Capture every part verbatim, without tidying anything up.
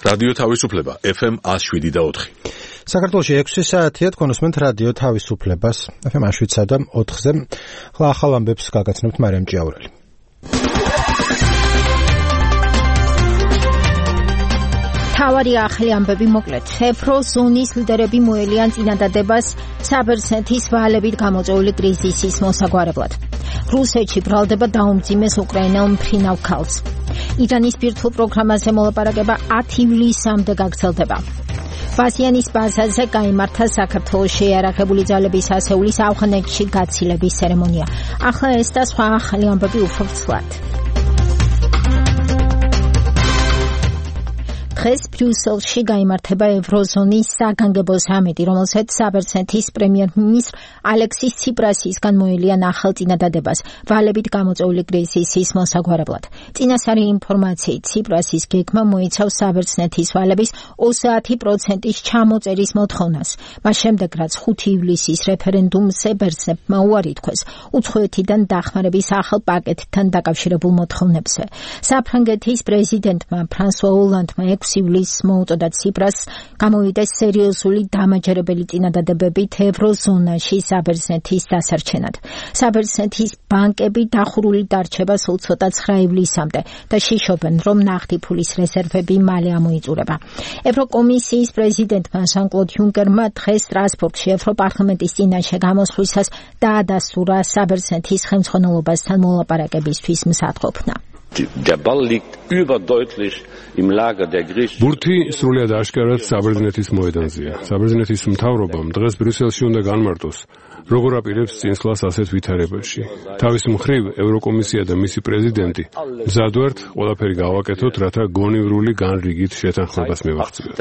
რადიო თავისუფლება ეფ ემ one oh seven და four. საქართველოში ექვსი საათია თქვენოსმენთ რადიო თავისუფლებას ეფ ემ one oh seven და four-ზე. ხლა ახალ ამბებს გაგაცნობთ მარიამ ჭიაურელი. თავარი ახალი ამბები მოკლედ. ევროზონის ლიდერები მოელიან წინადადებას საბერძნეთის ვალებით გამოწვეული კრიზისის მოსაგვარებლად. რუსეთში ბრალდება დაუმძიმეს უკრაინელ მფრინავ ქალს. ირანის ბირთვულ პროგრამაზე მოლაპარაკება ten ივლისამდე გაგრძელდება. ბასიანის ბაზაზე გაიმართა საქართველოს შეიარაღებული ძალების ასეულის ავღანეთში გაცილების ცერემონია. ახლა ეს და სხვა ახალი ამბები უფრო ცვლად. დღეს ბრიუსელში გაიმართება ევროზონის საგანგებო სამიტი, რომელსაც საბერძნეთის პრემიერ-მინისტრ ალექსის ციპრასისგან მოელიან ახალ წინადადებას ვალებით გამოწვეული კრიზისის მოსაგვარებლად. წინასწარი ინფორმაციით, ციპრასის გეგმა მოიცავს საბერძნეთის ვალების twenty percent-ის ჩამოწერის მოთხოვნას. მას შემდეგ, რაც ხუთი ივლისის რეფერენდუმზე ბერძნებმა უარი თქვეს უცხოეთიდან დახმარების ახალ პაკეტთან დაკავშირებულ მოთხოვნებზე. საფრანგეთის პრეზიდენტმა ფრანსუა ოლანდმა ივლისს მოუწოდა ციპრასს გამოვიდეს სერიოზული დამაჯერებელი წინადადებებით ევროზონაში საბერძნეთის დასარჩენად. საბერძნეთის ბანკები დახურული დარჩება სულ ცოტა nine ივლისამდე და შიშობენ, რომ ნახტი ფულის რეზერვები მალე ამოიწურება. ევროკომისიის პრეზიდენტმა ჟან-კლოდ იუნკერმა დღეს სტრასბურგში ევროპარლამენტის წინაშე გამოსვლისას დაადასტურა საბერძნეთის ხელმძღვანელობასთან მოლაპარაკებისთვის მზადყოფნა. Der Ball liegt überdeutlich im Lager der Griechen. ბურთი სრულიად აშკარად საბერძნეთის მოედანზეა. საბერძნეთის მთავრობამ დღეს ბრიუსელში უნდა განმარტოს, როგორ აპირებს წინსვლას ასეთ ვითარებაში. თავის მხრივ ევროკომისია და მისი პრეზიდენტი მზად ვართ ყველაფერი გავაკეთოთ, რათა გონივრული განრიგით შეთანხმებას მივაღწიოთ.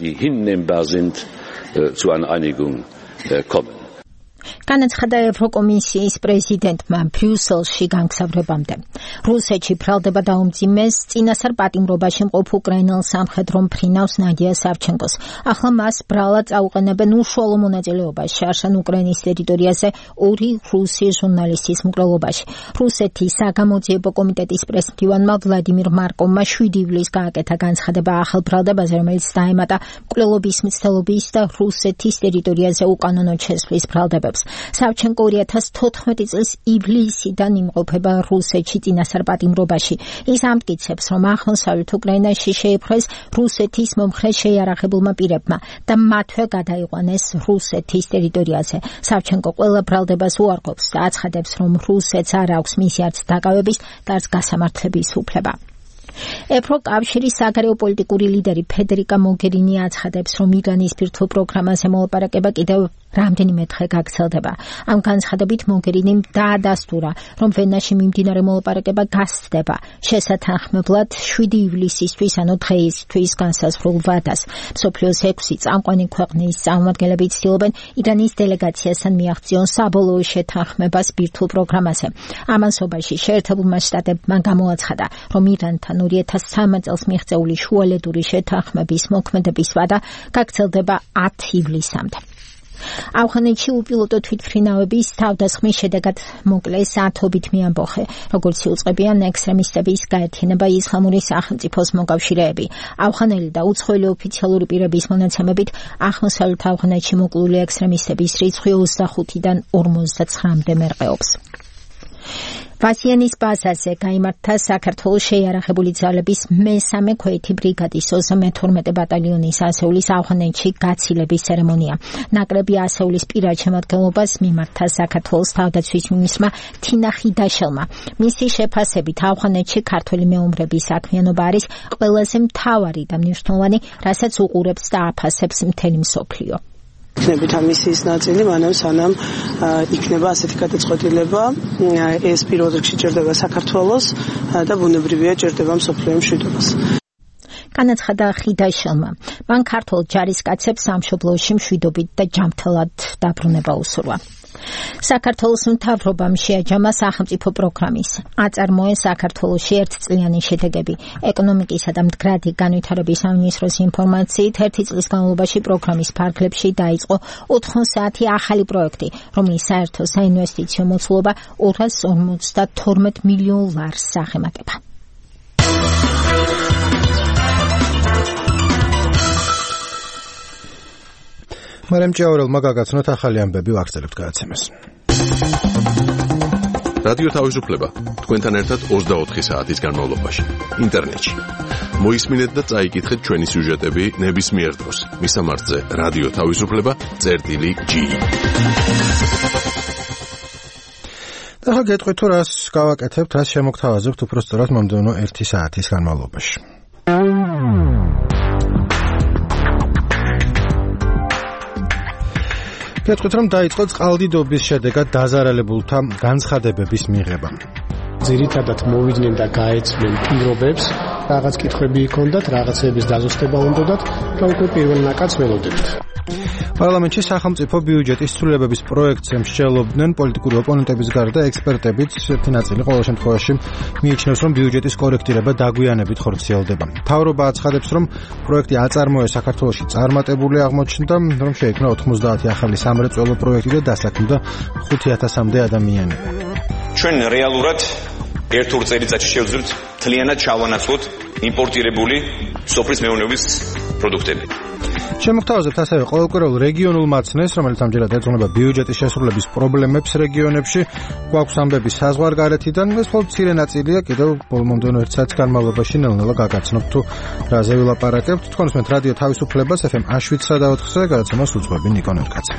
განაცხადა ევროკომისიის პრეზიდენტმა ბრიუსელში განგზავრებამდე. რუსეთში ბრალდება დაუმძიმეს წინასწარ პატიმრობაში მყოფ უკრაინელ სამხედრო მფრინავს ნადია სავჩენკოს. ახლა მას ბრალად წაუყენებენ უშუალო მონაწილეობას შარშან უკრაინის ტერიტორიაზე ორი რუსი ჟურნალისტის მკვლელობაში. რუსეთის საგამოძიებო კომიტეტის პრესმდივანმა ვლადიმირ მარკოვმა seven ივლისს გააკეთა განცხადება ახალ ბრალდებაზე, რომელიც დაემატა მკვლელობის მცდელობის და რუსეთის ტერიტორიაზე უკანონო შესვლის ბრალდებებს. სავჩენკო two thousand fourteen წლის ივლისიდან იმყოფება რუსეთში წინასწარ პატიმრობაში. ის ამტკიცებს, რომ აღმოსავლეთ უკრაინაში შეიპყრეს რუსეთის მომხრე შეიარაღებულმა პირებმა და მათვე გადაიყვანეს რუსეთის ტერიტორიაზე. სავჩენკო ყველა ბრალდებას უარყოფს და აცხადებს, რომ რუსეთს არ აქვს მისი არც დაკავების და არც გასამართლების უფლება. ევროკავშირის საგარეო პოლიტიკური ლიდერი ფედერიკა მოგერინი აცხადებს, რომ ირანის ბირთვულ პროგრამაზე მოლაპარაკება კიდევ რამდენიმე დღე გაგრძელდება. ამ განცხადებით მოგერინიმ დაადასტურა, რომ ვენაში მიმდინარე მოლაპარაკება გასცდება შესათანხმებლად seven ივლისისთვის, ანუ დღეისთვის განსაზღვრულ ვადას. მსოფლიოს ექვსი წამყვანი ქვეყნის წარმომადგენლები ცდილობენ ირანის დელეგაციასთან მიაღწიონ საბოლოო შეთანხმებას ბირთვულ პროგრამაზე. ამასობაში შეერთებულმა შტატებმა გამოაცხადა, რომ ირანთან two thousand three წელს მიღწეული შუალედური შეთანხმების მოქმედების ვადა გაგრძელდება ten ივლისამდე. ავღანეთში უპილოტო თვითმფრინავების თავდასხმის შედეგად მოკლეს ათობით მეამბოხე, როგორც იუწყებიან ექსტრემისტების გაერთიანება ისლამური სახელმწიფოს მოკავშირეები. ავღანელი და უცხოელი ოფიციალური პირების მონაცემებით აღმოსავლეთ ავღანეთში მოკლული ექსტრემისტების რიცხვი twenty-five-დან forty-nine-მდე მერყეობს. ბასიანის ბაზაზე გაიმართა საქართველოს შეიარაღებული ძალების მესამე ქვეითი ბრიგადის twenty-two ბატალიონის ასეულის ავღანეთში გაცილების ცერემონია. ნაკრები ასეულის პირად შემადგენლობას მიმართა საქართველოს თავდაცვის მინისტრმა თინა ხიდაშელმა. მისი შეფასებით ავღანეთში ქართველი მეომრების საქმიანობა არის ყველაზე მთავარი და მნიშვნელოვანი, რასაც უყურებს და აფასებს მთელი მსოფლიო. იქნებით ამისის ნაწილი, მანამ სანამ იქნება ასეთი გადაწყვეტილება, ეს პირველ რიგში ჭირდება საქართველოს და ბუნებრივია ჭირდება მსოფლიო მშვიდობას. განაცხადა ხიდაშელმა. მან ქართულ ჯარისკაცებს სამშობლოში მშვიდობით და ჯანმრთელად დაბრუნება უსურვა. საქართველოს მთავრობამ შეაჯამა სახელმწიფო პროგრამის აწარმოეს საქართველოში ერთწლიანი შედეგები. ეკონომიკისა და მდგრადი განვითარების სამინისტროს ინფორმაციით ერთი წლის განმავლობაში პროგრამის ფარგლებში დაიწყო ოთხმოცდაათი ახალი პროექტი, რომლის საერთო საინვესტიციო მოცულობა two hundred forty-two მილიონ ლარს აღემატება. მარიამ ჭიაურელმა გაგაცნოთ ახალი ამბები ვაგრძელებთ გადაცემას. რადიო თავისუფლება თქვენთან ერთად ოცდაოთხი საათის განმავლობაში ინტერნეტში. მოისმინეთ და წაიკითხეთ ჩვენი სიუჟეტები ნებისმიერ დროს. მისამართზე რადიო თავისუფლება წერტილი ჯი. და ახლა გეტყვით თუ რას გავაკეთებთ, რას შემოგთავაზებთ უпростоრად მომდევნო ერთი საათის განმავლობაში. გეტყვით რომ დაიწყო წყალდიდობის შედეგად დაზარალებულთა განცხადებების მიღება. ძირითადად მოვიდნენ და გაეცნენ პირობებს, რაღაც კითხვები ჰქონდათ, რაღაცების დაზუსტება უნდათ და უკვე პირველ ნაკადს ველოდებთ. პარლამენტში სახელმწიფო ბიუჯეტის ცვლილებების პროექტს ემსჯელობდნენ პოლიტიკური ოპონენტების გარდა ექსპერტებიც. ერთი ნაწილი ყოველ შემთხვევაში მიიჩნევს, რომ ბიუჯეტის კორექტირება დაგვიანებით ხორციელდება. მთავრობა აცხადებს, რომ პროექტი აწარმოეს საქართველოში წარმატებული აღმოჩნდა, რომ შეიქმნა ოთხმოცდაათი ახალი სამრეწველო პროექტი და დასაქმდა ხუთი ათასამდე ადამიანი. ჩვენ რეალურად ერთ ორ წელიწადში შევძლებთ მთლიანად ჩავანაცვლოთ იმპორტირებული სოფლის მეურნეობის პროდუქტები. შემოგთავაზებთ ასევე ყოველკვირეულ რეგიონულ მაცნეს, რომელიც ამჯერად ეძღვნება ბიუჯეტის შესრულების პრობლემებს რეგიონებში. გვაქვს ამბები საზღვარგარეთიდან, ეს მხოლოდ მცირე ნაწილია, კიდევ მომდევნო ერთ საათის განმავლობაში ნელ-ნელა გაგაცნობთ თუ რაზე ვილაპარაკებთ. თქვენ უსმენთ რადიო თავისუფლებას ეფ ემ შვიდსა და ოთხზე, გადაცემას უძღვები ნიკო ნერკაძე.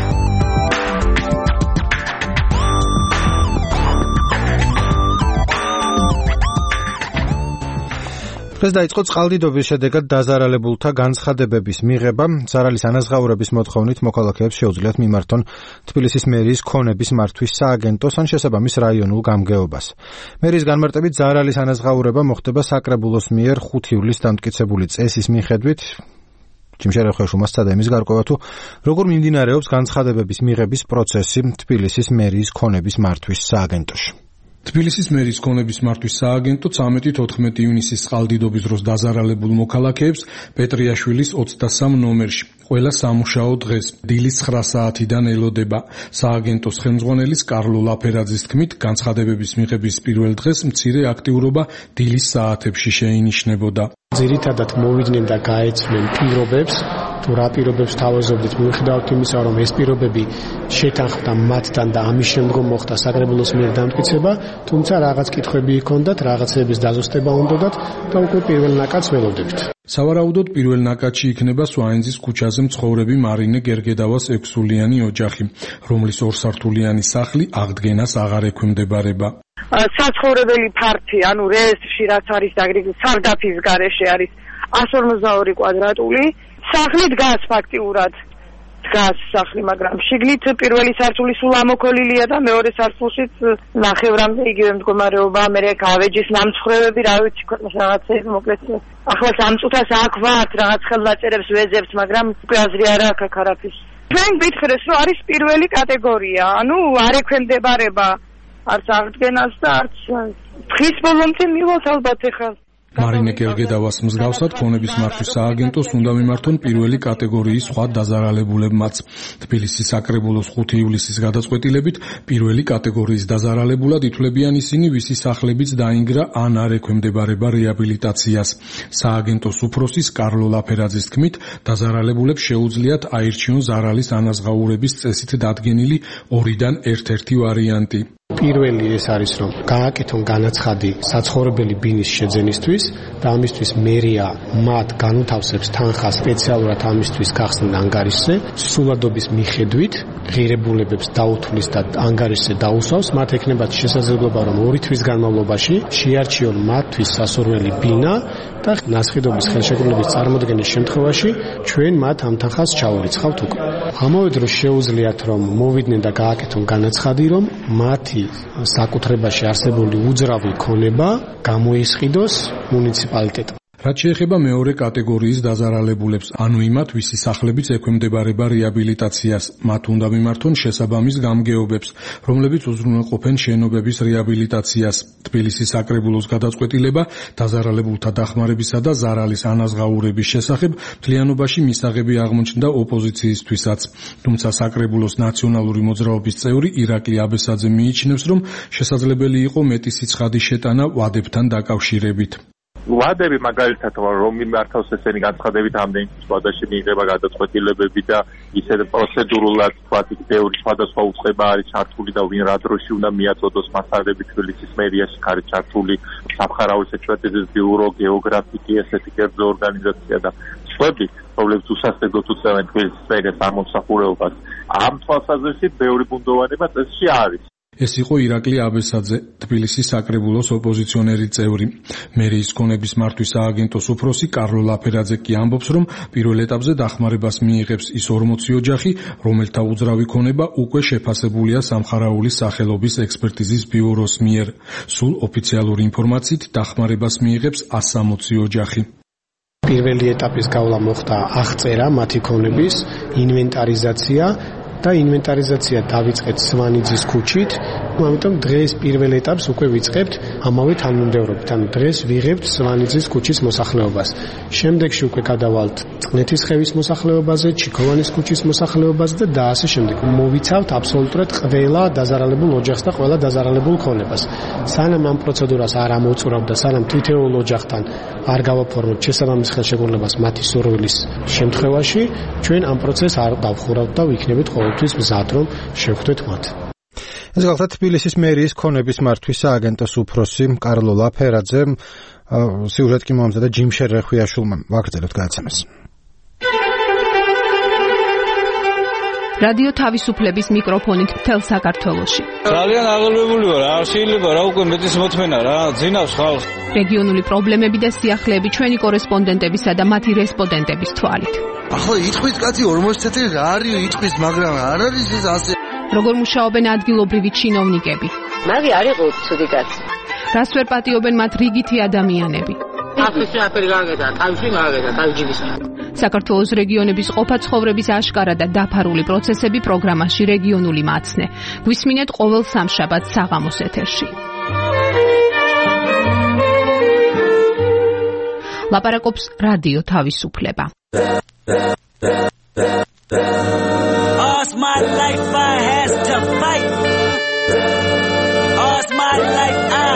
დღეს დაიწყო წყალდიდობის შედეგად დაზარალებულთა განცხადებების მიღება. ზარალის ანაზღაურების მოთხოვნით მოქალაქეებს შეუძლიათ მიმართონ თბილისის მერიის ქონების მართვის სააგენტოს ან შესაბამის რაიონულ გამგეობას. მერიის განმარტებით ზარალის ანაზღაურება მოხდება საკრებულოს მიერ ხუთი ივლისს დამტკიცებული წესის მიხედვით. ჯიმშერეხეშუმას სცადა იმის გარკვევა თუ როგორ მიმდინარეობს განცხადებების მიღების პროცესი თბილისის მერიის ქონების მართვის სააგენტოში. თბილისის მერიის ქონების მართვის სააგენტო ცამეტი თოთხმეტი ივნისის წყალდიდობის დროს დაზარალებულ მოქალაქეებს პეტრიაშვილის ოცდასამ ნომერში ყველა სამუშაო დღეს დილის ცხრა საათიდან ელოდება. სააგენტოს ხელმძღვანელის კარლო ლაფერაძის თქმით, განცხადებების მიღების პირველ დღეს მცირე აქტიურობა დილის საათებში შეინიშნებოდა. ძირითადად მოვიდნენ და გაეცნენ პირობებს, თუ რა პირობებს თავაზობდით, მიუხედავად იმისა, რომ ეს პირობები შეთანხმდა მათთან და ამის შემდგომ მოხდა საკრებულოს მიერ დამტკიცება, თუმცა რაღაც კითხვები ჰქონდათ, რაღაცების დაზუსტება უნდათ და უკვე პირველ ნაკადს ველოდებთ. სავარაუდოდ პირველ ნაკადში იქნება სვაინძის ქუჩაზე მცხოვრები მარინე გერგედავას ექვსულიანი ოჯახი, რომლის ორსართულიანი სახლი აღდგენას აღარ ექვემდებარება. საცხოვრებელი ფართი, ანუ რეესტრში რაც არის დაგრეგლებული სარდაფის გარეშე არის εκατს ორმოცდაორი კვადრატული. სახლი დგას ფაქტიურად. დგას სახლი, მაგრამ შიგნით პირველი სართული სულ ამოქოლილია და მეორე სართულშიც ნახევრამდე იგივე მდგომარეობა, მე გავეჯის ნამცხრევები, რა ვიცი, ქვეყნის რაღაცეები მოკლედ. ახლა სამ წუთას აქ ვართ, რაღაც ხელნაწერებს ვეძებთ, მაგრამ უკვე აზრი არა აქვს აქ არაფრის. ჩვენ გითხრეს, რომ არის პირველი კატეგორია, ანუ არ ექვემდებარება არც აღდგენას და არც დღის ბოლომდე მივალთ ალბათ ახლა. მარინე გერგედავას მსგავსად ქონების მართვის სააგენტოს უნდა მიმართონ პირველი კატეგორიის სხვა დაზარალებულებმაც. თბილისის საკრებულოს ხუთი ივლისის გადაწყვეტილებით პირველი კატეგორიის დაზარალებულად ითვლებიან ისინი, ვისი სახლებიც დაინგრა ან არ ექვემდებარება რეაბილიტაციას. სააგენტოს უფროსის კარლო ლაფერაძის თქმით, დაზარალებულებს შეუძლიათ აირჩიონ ზარალის ანაზღაურების წესით დადგენილი ორიდან ერთ-ერთი ვარიანტი. პირველი ეს არის, რომ გააკეთონ განაცხადი საცხოვრებელი ბინის შეძენისთვის და ამისთვის მერია მათ განუთავსებს თანხას სპეციალურად ამისთვის გახსნილ ანგარიშზე. სულადობის მიხედვით ღირებულებებს დაუთვლის და ანგარიშზე დაუსვავს, მათ ექნებათ შესაძლებლობა, რომ ორი თვის განმავლობაში შეარჩიონ მათთვის სასურველი ბინა და ნასყიდობის ხელშეკრულების წარმოქმნის შემთხვევაში ჩვენ მათ ამ თანხას ჩაურიცხავთ უკვე. ამავე დროს შეუძლიათ, რომ მოვიდნენ და გააკეთონ განაცხადი, რომ მათი საკუთრებაში არსებული უძრავი ქონება გამოისყიდოს მუნიციპალიტეტმა. რაც შეეხება მეორე კატეგორიის დაზარალებულებს, ანუ იმათ, ვისი სახლებიც ექვემდებარება რეაბილიტაციას, მათ უნდა მიმართონ შესაბამის გამგეობებს, რომლებიც უზრუნველყოფენ შენობების რეაბილიტაციას. თბილისის საკრებულოს გადაწყვეტილება დაზარალებულთა დახმარებისა და ზარალის ანაზღაურების შესახებ მთლიანობაში მისაღები აღმოჩნდა ოპოზიციისთვისაც. თუმცა საკრებულოს ნაციონალური მოძრაობის წევრი ირაკლი აბესაძე მიიჩნევს, რომ შესაძლებელი იყო მეტი სიცხადის შეტანა ვადებთან დაკავშირებით. ვადები მაგალითად რომ მიმართავს ესენი განცხადებით ამდენი სხვადასხვა მიიღება გადაწყვეტილებები და ისე პროცედურულად თქვათ იქ ბევრი სხვადასხვა უწყება არის ჩართული და ვინ რა დროში უნდა მიაწოდოს მასალები თბილისის მერიაში არის ჩართული სამხარავის ექსპერტიზის ბიურო, გეოგრაფიკი, ესეთი კერძო ორგანიზაცია და სხვები, რომლებიც უსასტიკოდ უწევენ თბილისის მერიას ამომსახურეობას. ამ თვალსაზრისით ბევრი ბუნდოვანება წესში არის. ეს იყო ირაკლი აბესაძე, თბილისის საკრებულოს ოპოზიციონერი წევრი. მერიის ქონების მართვის სააგენტოს უფროსი კარლო ლაფერაძე კი ამბობს, რომ პირველ ეტაპზე დახმარებას მიიღებს ის ორმოცი ოჯახი, რომელთა უძრავი ქონება უკვე შეფასებულია სამხარაულის სახელობის ექსპერტიზის ბიუროს მიერ. სულ ოფიციალური ინფორმაციით დახმარებას მიიღებს ასამოცი ოჯახი. პირველი ეტაპის გავლა მოხდა აღწერა მათი ქონების, ინვენტარიზაცია და ინვენტარიზაცია დავიწყეთ სვანიძის ქუჩით. ამიტომ დღეს პირველ ეტაპს უკვე ვიწყებთ ამავე თანმიმდევრობით. ანუ დღეს ვიღებთ სვანიძის ქუჩის მოსახლეობას. შემდეგში უკვე გადავალთ წყნეთისხევის მოსახლეობაზე, ჩიქოვანის ქუჩის მოსახლეობაზე და ასე შემდეგ. მოვიცავთ აბსოლუტურად ყველა დაზარალებულ ოჯახს და ყველა დაზარალებულ ქონებას. სანამ ამ პროცედურას არ ამოვწურავთ და სანამ თითოეულ ოჯახთან არ გავაფორმოთ შესაბამის ხელშეკრულებას მათი სურვილის შემთხვევაში, ჩვენ ამ პროცესს არ დავხურავთ და ვიქნებით ყოველთვის მზად რომ შევხვდეთ მათ. ეს გახლავთ თბილისის მერიის ქონების მართვის სააგენტოს უფროსი კარლო ლაფერაძე, სიუჟეტი მომზადა ჯიმშერ რეხვიაშვილმა. ვაგრძელებთ გადაცემას. რადიო თავისუფლების მიკროფონით მთელ საქართველოში. ძალიან აღელვებული ვარ, არ შეიძლება რა უკვე მეტის მოთმენა რა, ძინავს ხალხს. რეგიონული პრობლემები და სიახლეები ჩვენი კორესპონდენტებისა და მათი რესპონდენტების თვალით. ახლა იტყვის კაცი ორმოცი წელი რა არის იტყვის, მაგრამ არ არის ეს ასე. როგორ მუშაობენ ადგილობრივი ჩინოვნიკები? მაგი არ იყო ცუდი კაცი. რას ვერ პატიობენ მათ რიგითი ადამიანები? აფრიკაში აფერი გაგედა, თავში გაგედა, თავჯიბის. საქართველოს რეგიონების ყოფა ცხოვრების აშკარა და დაფარული პროცესები პროგრამაში რეგიონული მაცნე. გვისმინეთ ყოველ სამშაბათს საღამოს ეთერში. ლაპარაკობს რადიო თავისუფლება. All my life I has to fight. All my life I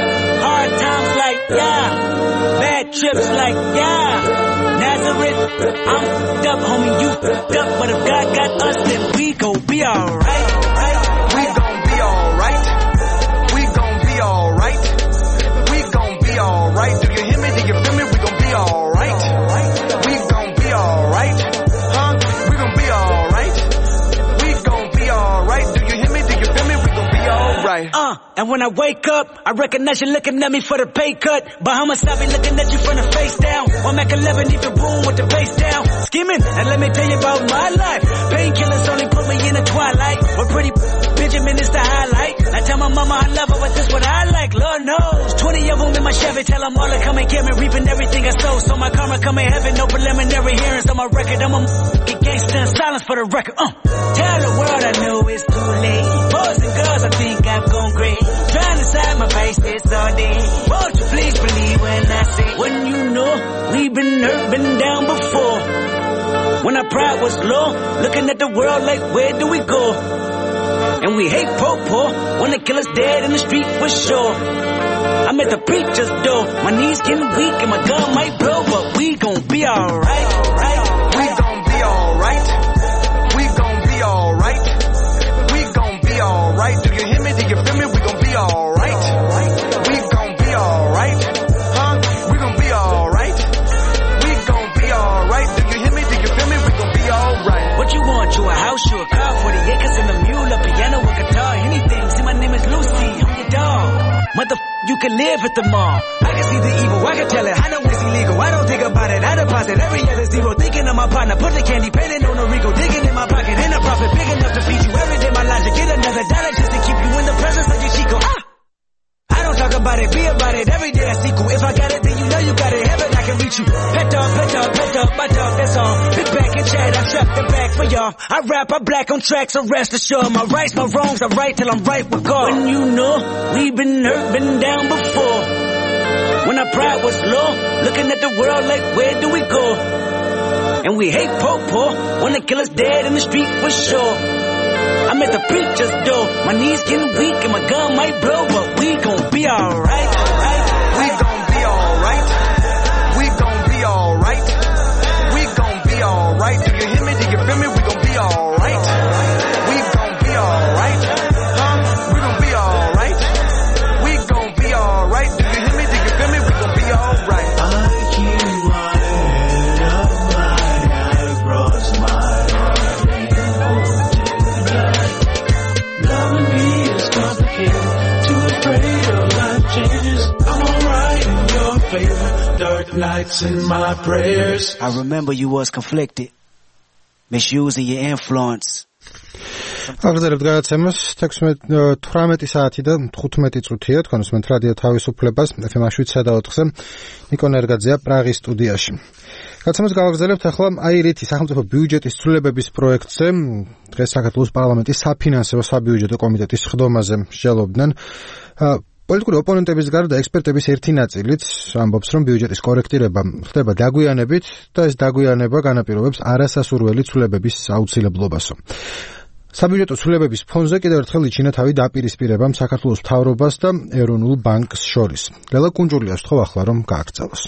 hard times like yeah, bad trips like yeah. Nazareth, I'm f***ed up, homie, you f***ed up, but if God got us, then we gon' be alright. We gon' be alright. We gon' be alright. We gon' be alright. Do you hear me? Do you feel me? We gon' be alright. We gon' be alright. Huh? We gon' be alright. We gon' be alright. Do you hear me? Do you feel me? We gon' be alright. Uh, and when I wake up, I recognize you looking at me for the pay cut. Bahamas, I be looking at you from the face down. One Mac eleven, even boom with the bass down. Skimming, and let me tell you about my life. Painkillers only put me in the twilight. We're pretty Benjamin is the highlight. I tell my mama I love her, but this what I like. Lord knows, twenty of them in my Chevy. Tell them all to come and get me, reaping everything I sow. So my karma come in heaven, no preliminary hearings on my record. I'm a f***ing gangster in silence for the record. Uh, tell the world I know it's too late. Boys and girls, I think I've gone great. Trying to side my face this all day. Won't you please believe when I say, when you know we've been hurt, been down before. When our pride was low, looking at the world like where do we go? And we hate po-po, wanna kill us dead in the street for sure. I'm at the preacher's door, my knees getting weak and my gun might blow, but we gon' be alright. Right? We gon' be alright. We gon' be alright. We gon' be alright. Do you hear me? Do you feel me? We gon' be alright. We gon' be alright. Huh? We gon' be alright. We gon' be alright. Do you hear me? Do you feel me? We gon' be alright. What you want? You a house, you a car, forty acres and a mule, a piano, a guitar, anything. See, my name is Lucy, I'm your dog. Mother, you can live at the mall. I can see the evil, I can tell it. I know it's illegal, I don't think about it. I deposit every other zero, thinking of my partner. Put the candy, painting on a Rico, digging in my pocket. And a profit big enough to feed you every day. My logic, get another dollar just to keep you in the presence of your Chico. Ah! I don't talk about it, be about it. Every day I sequel. If I got it, then you know you got it. Heaven, I can reach you. Pet dog, pet dog, pet dog, my dog, that's all. Sit back and chat, I trap the back for y'all. I rap, I black on tracks, so rest assured. My rights, my wrongs, I right till I'm right with God. When you know we've been hurt, been down before. When our pride was low, looking at the world like where do we go? And we hate po-po, wanna kill us dead in the street for sure. I'm at the preacher's door, my knees getting weak and my gun might blow, but we gon' be alright. We gon' be alright. you. Dark nights in my prayers. I remember you was conflicted, misusing your influence. აღზევთ გადაცემას თექვსმეტი საათი და თხუთმეტი წუთია თქვენ უსმენთ რადიო თავისუფლებას ეფ ემ შვიდსა და ოთხზე ნიკო ნერგაძეა პრაღის სტუდიაში. გადაცემას გავაგზავნებთ ახლა აირითი სახელმწიფო ბიუჯეტის ცვლილებების პროექტზე. დღეს საქართველოს პარლამენტის საფინანსო საბიუჯეტო კომიტეტის ხდომაზე მსჯელობდნენ. პოლიტიკური ოპონენტების გარდა ექსპერტების ერთი ნაწილიც ამბობს, რომ ბიუჯეტის კორექტირება ხდება დაგვიანებით და ეს დაგვიანება განაპირობებს არასასურველი ცვლილებების აუცილებლობასო. საბიუჯეტო ცვლილებების ფონზე კიდევ ერთხელ იჩინა თავი დაპირისპირებამ საქართველოს მთავრობას და ეროვნულ ბანკს შორის. ლელა კუნჯულიას თხოვ ახლა რომ გააგრძელოს.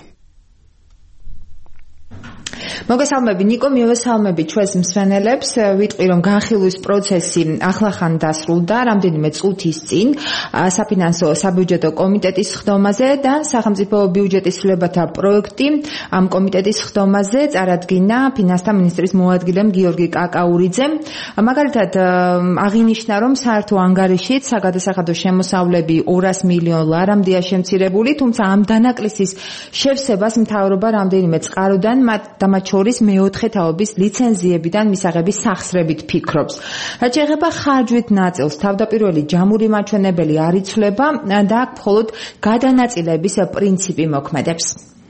მოგესალმები ნიკო, მივესალმები ჩვენს მსმენელებს. ვიტყვი რომ განხილვის პროცესი ახლახან დასრულდა რამდენიმე წუთის წინ საფინანსო საბიუჯეტო კომიტეტის ხდომაზე და სახელმწიფო ბიუჯეტის ცვლილებათა პროექტი ამ კომიტეტის ხდომაზე წარადგინა ფინანსთა მინისტრის მოადგილემ გიორგი კაკაურიძემ. მაგალითად აღინიშნა რომ საერთო ანგარიშით საგადასახადო შემოსავლები ორას მილიონ ლარამდეა შემცირებული, თუმცა ამ დანაკლისის შევსებას მთავრობა რამდენიმე წყაროდან და მათ შორის მეოთხე თაობის ლიცენზიებიდან მისაღების სახსრებით ფიქრობს. რაც შეეხება ხარჯვით ნაწილს, თავდაპირველი ჯამური მაჩვენებელი არ იცვლება და აქ მხოლოდ გადანაწილების პრინციპი მოქმედებს.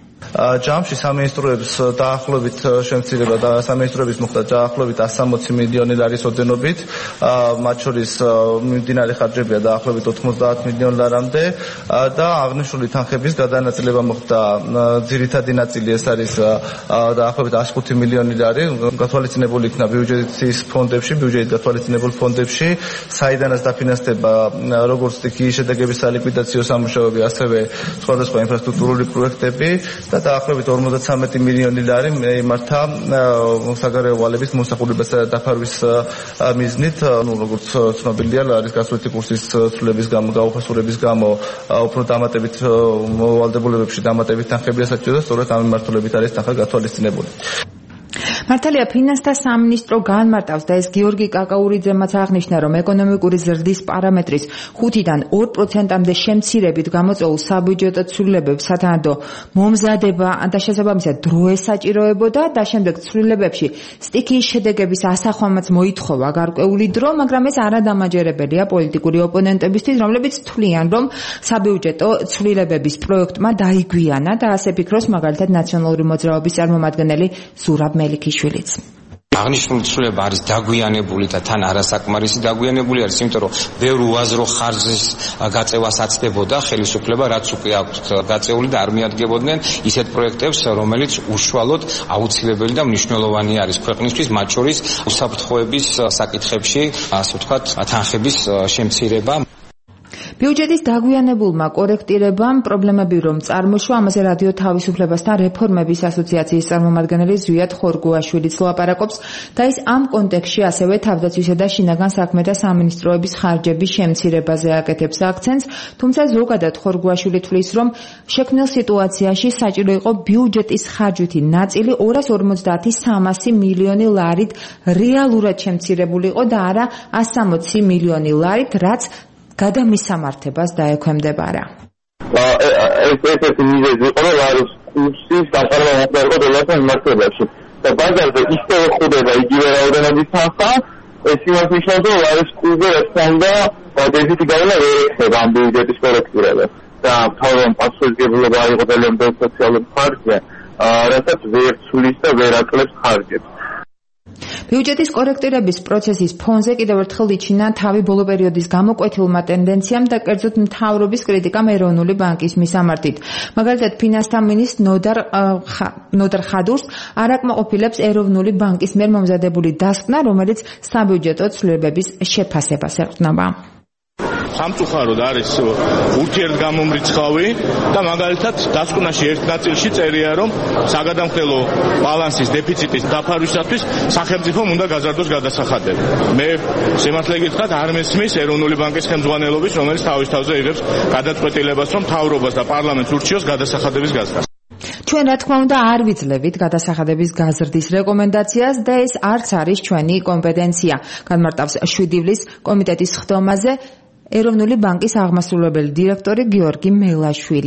ჯამში სამინისტროებს დაახლოებით შემცირება და სამინისტროების მოხდა დაახლოებით εκατს სამოცი მილიონი ლარის ოდენობით, მათ შორის მიმდინარე ხარჯებია დაახლოებით ოთხმოცდაათ მილიონ ლარამდე და აღნიშნული თანხების გადანაწილება მოხდა. ძირითადი ნაწილი ეს არის დაახლოებით εκατს ხუთი მილიონი ლარი, გათვალისწინებული იქნა ბიუჯეტის ფონდებში, ბიუჯეტით გათვალისწინებულ ფონდებში, საიდანაც დაფინანსდება როგორც სტიქიის შედეგების სალიკვიდაციო სამუშაოები, ასევე სხვადასხვა ინფრასტრუქტურული პროექტები. და დაახლოებით ორმოცდათრამეტი მილიონი ლარი იმართა საგარეო ვალების მოსახულებასა და დაფარვის მიზნით, ну როგორც ცნობილია, ლარის გასვლითი კურსის ცვლილების გამო, გაუფასურების გამო უფრო დამატებით ვალდებულებებში დამატებით თანხებია საჭირო და სწორედ ამ მიმართულებით არის თანხა გათვალისწინებული. მართალია ფინანსთა სამინისტრო განმარტავს და ეს გიორგი კაკაურიძემაც აღნიშნა, რომ ეკონომიკური ზრდის პარამეტრის ხუთიდან ორ პროცენტამდე შემცირებით გამოწვეულ საბიუჯეტო ცვლილებებს სათანადო მომზადება და შესაბამისად დრო ესაჭიროებოდა და შემდეგ ცვლილებებში სტიქიის შედეგების ასახვამაც მოითხოვა გარკვეული დრო, მაგრამ ეს არადამაჯერებელია პოლიტიკური ოპონენტებისთვის, რომლებიც თვლიან, რომ საბიუჯეტო ცვლილებების პროექტმა დაიგვიანა და ასე ფიქრობს მაგალითად ნაციონალური მოძრაობის წარმომადგენელი ზურაბ მელიქიშვილიც. აღნიშნული ცვლილება არის დაგვიანებული და თან არასაკმარისი დაგვიანებული არის, იმიტომ რომ ბევრ უაზრო ხარჯის გაწევას აცდებოდა ხელისუფლება, რაც უკვე აქვთ გაწეული და არ მიადგებოდნენ ისეთ პროექტებს, რომელიც უშუალოდ აუცილებელი და მნიშვნელოვანი არის ქვეყნისთვის, მათ შორის უსაფრთხოების საკითხებში, ასე ვთქვათ, თანხების შემცირება. ბიუჯეტის დაგვიანებულმა კორექტირებამ პრობლემები რომ წარმოშვა, ამაზე რადიო თავისუფლებასთან რეფორმების ასოციაციის წარმომადგენელი ზვიად ხორგუაშვილიც ლაპარაკობს და ის ამ კონტექსტში ასევე თავდაცვისა და შინაგან საქმეთა სამინისტროების ხარჯების შემცირებაზე აკეთებს აქცენტს, თუმცა ზოგადად ხორგუაშვილი თვლის, რომ შექმნილ სიტუაციაში საჭირო იყო ბიუჯეტის ხარჯვითი ნაწილი ორას ორმოცდაათი სამასი მილიონი ლარით რეალურად შემცირებული იყო და არა εκατს სამოცი მილიონი ლარით, რაც გადამისამართებას დაექვემდებარა. ეს-ერთი მიზეზი იყო, რომ არის კურსის გაფარვა მოხდა დოლართან მიმართებაში. და ბაზარზე ისევე ხვდება იგივე რაოდენობის თანხა, ეს იმას ნიშნავს, რომ არის კურსზე რაც თქმა დეფიციტი გავლა ვერ ეხება ამ ბიუჯეტის კორექტირებას. და თავიდან პასუხისმგებლობა იყო ძალიან ბევრ სოციალურ ხარჯზე, რასაც ვერ ცვლის და ვერ აკლებს ხარჯებს. ბიუჯეტის კორექტირების პროცესის ფონზე კიდევ ერთხელ იჩინა თავი ბოლო პერიოდის გამოკვეთილმა ტენდენციამ და კერძოდ მთავრობის კრიტიკამ ეროვნული ბანკის მისამართით. მაგალითად, ფინანსთა მინისტრ ნოდარ ნოდარ ხადურს არ აკმაყოფილებს ეროვნული ბანკის მიერ მომზადებული დასკვნა, რომელიც საბიუჯეტო ცვლილებების შეფასებას ეყრდნობა. სამწუხაროდ არის ურთიერთგამომრიცხავი და მაგალითად დასკვნაში ერთ ნაწილში წერია, რომ საგადამხდელო ბალანსის დეფიციტის დაფარვისათვის სახელმწიფომ უნდა გაზარდოს გადასახადები. მე შემართლე გითხრათ, არ მესმის ეროვნული ბანკის ხელმძღვანელობის, რომელიც თავის თავზე იღებს გადაწყვეტილებას, რომ მთავრობას და პარლამენტს ურჩიოს გადასახადების გაზრდას. ჩვენ რა თქმა უნდა არ ვიძლევით გადასახადების გაზრდის რეკომენდაციას და ეს არც არის ჩვენი კომპეტენცია, განმარტავს შვიდი ივლის კომიტეტის ხდომაზე ეროვნული ბანკის აღმასრულებელი დირექტორი გიორგი მელაშვილი.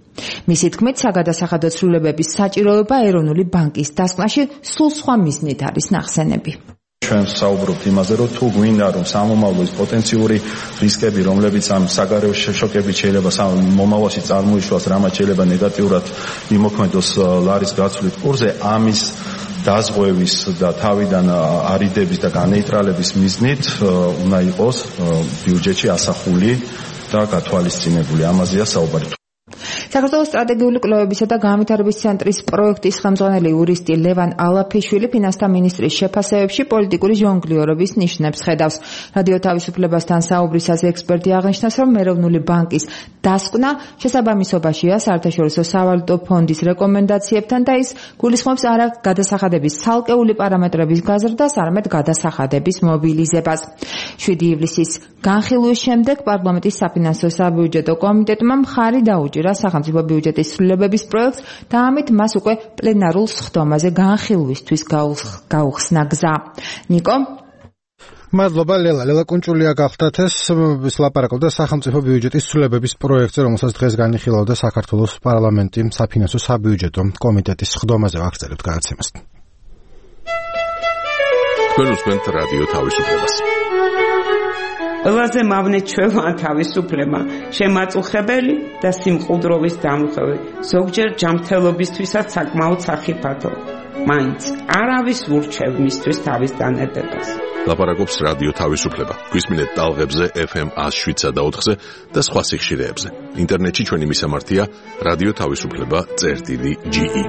მისი თქმით, საგადასახადო ცვლილებების საჭიროება ეროვნული ბანკის დასკვნაში სულ სხვა მიზნით არის ნახსენები. ჩვენ საუბრობთ იმაზე, რომ თუ გვინდა რომ სამომავლოს პოტენციური რისკები, რომლებიც ამ საგარეო შოკებით შეიძლება მომავალში წარმოიშვას, რამაც შეიძლება ნეგატიურად იმოქმედოს ლარის გაცვლის კურსზე, ამის დაზღვევის და თავიდან არიდების და განეიტრალების მიზნით უნდა იყოს ბიუჯეტში ასახული და გათვალისწინებული. ამაზეა საუბარი. საქართველოს სტრატეგიული კვლევებისა და განვითარების ცენტრის პროექტის ხელმძღვანელი იურისტი ლევან ალაფიშვილი ფინანსთა მინისტრის შეფასებებში პოლიტიკური ჟონგლიორობის ნიშნებს ხედავს. რადიო თავისუფლებასთან საუბრისას ექსპერტი აღნიშნავს, რომ ეროვნული ბანკის დასკვნა შესაბამისობაშია საერთაშორისო სავალუტო ფონდის რეკომენდაციებთან და ის გულისხმობს არა გადასახადების ცალკეული პარამეტრების გაზრდას, არამედ გადასახადების მობილიზებას. შვიდი ივლისის განხილვის შემდეგ პარლამენტის საფინანსო საბიუჯეტო კომიტეტმა მხარი დაუჭირა სახელმწიფო ბიუჯეტის ცვლილებების პროექტს და ამით მას უკვე პლენარულ სხდომაზე განხილვისთვის გაუხსნა გზა. ნიკო მადლობა ლელა. ლელა კუნჭულია გახდათ ეს ლაპარაკობდა სახელმწიფო ბიუჯეტის ცვლილებების პროექტზე, რომელსაც დღეს განიხილავდა საქართველოს პარლამენტი საფინანსო საბიუჯეტო კომიტეტის სხდომაზე. ვაგრძელებთ გადაცემას. თქვენ უსმენთ რადიო თავისუფლებას. ყველაზე მავნე ჩვევა თავისუფლება, შემაწუხებელი და სიმყუდროვის დამხევი, ზოგჯერ ჯანმრთელობისთვისაც საკმაოდ სახიფათო. მაინც არავის ურჩევ მისთვის თავის დანებებას. ლაპარაკობს რადიო თავისუფლება. გვისმინეთ ტალღებზე ეფ ემ one oh seven და ოთხზე და სხვა სიხშირეებზე. ინტერნეტში ჩვენი მისამართია რადიო თავისუფლება წერტილი ჯი ი.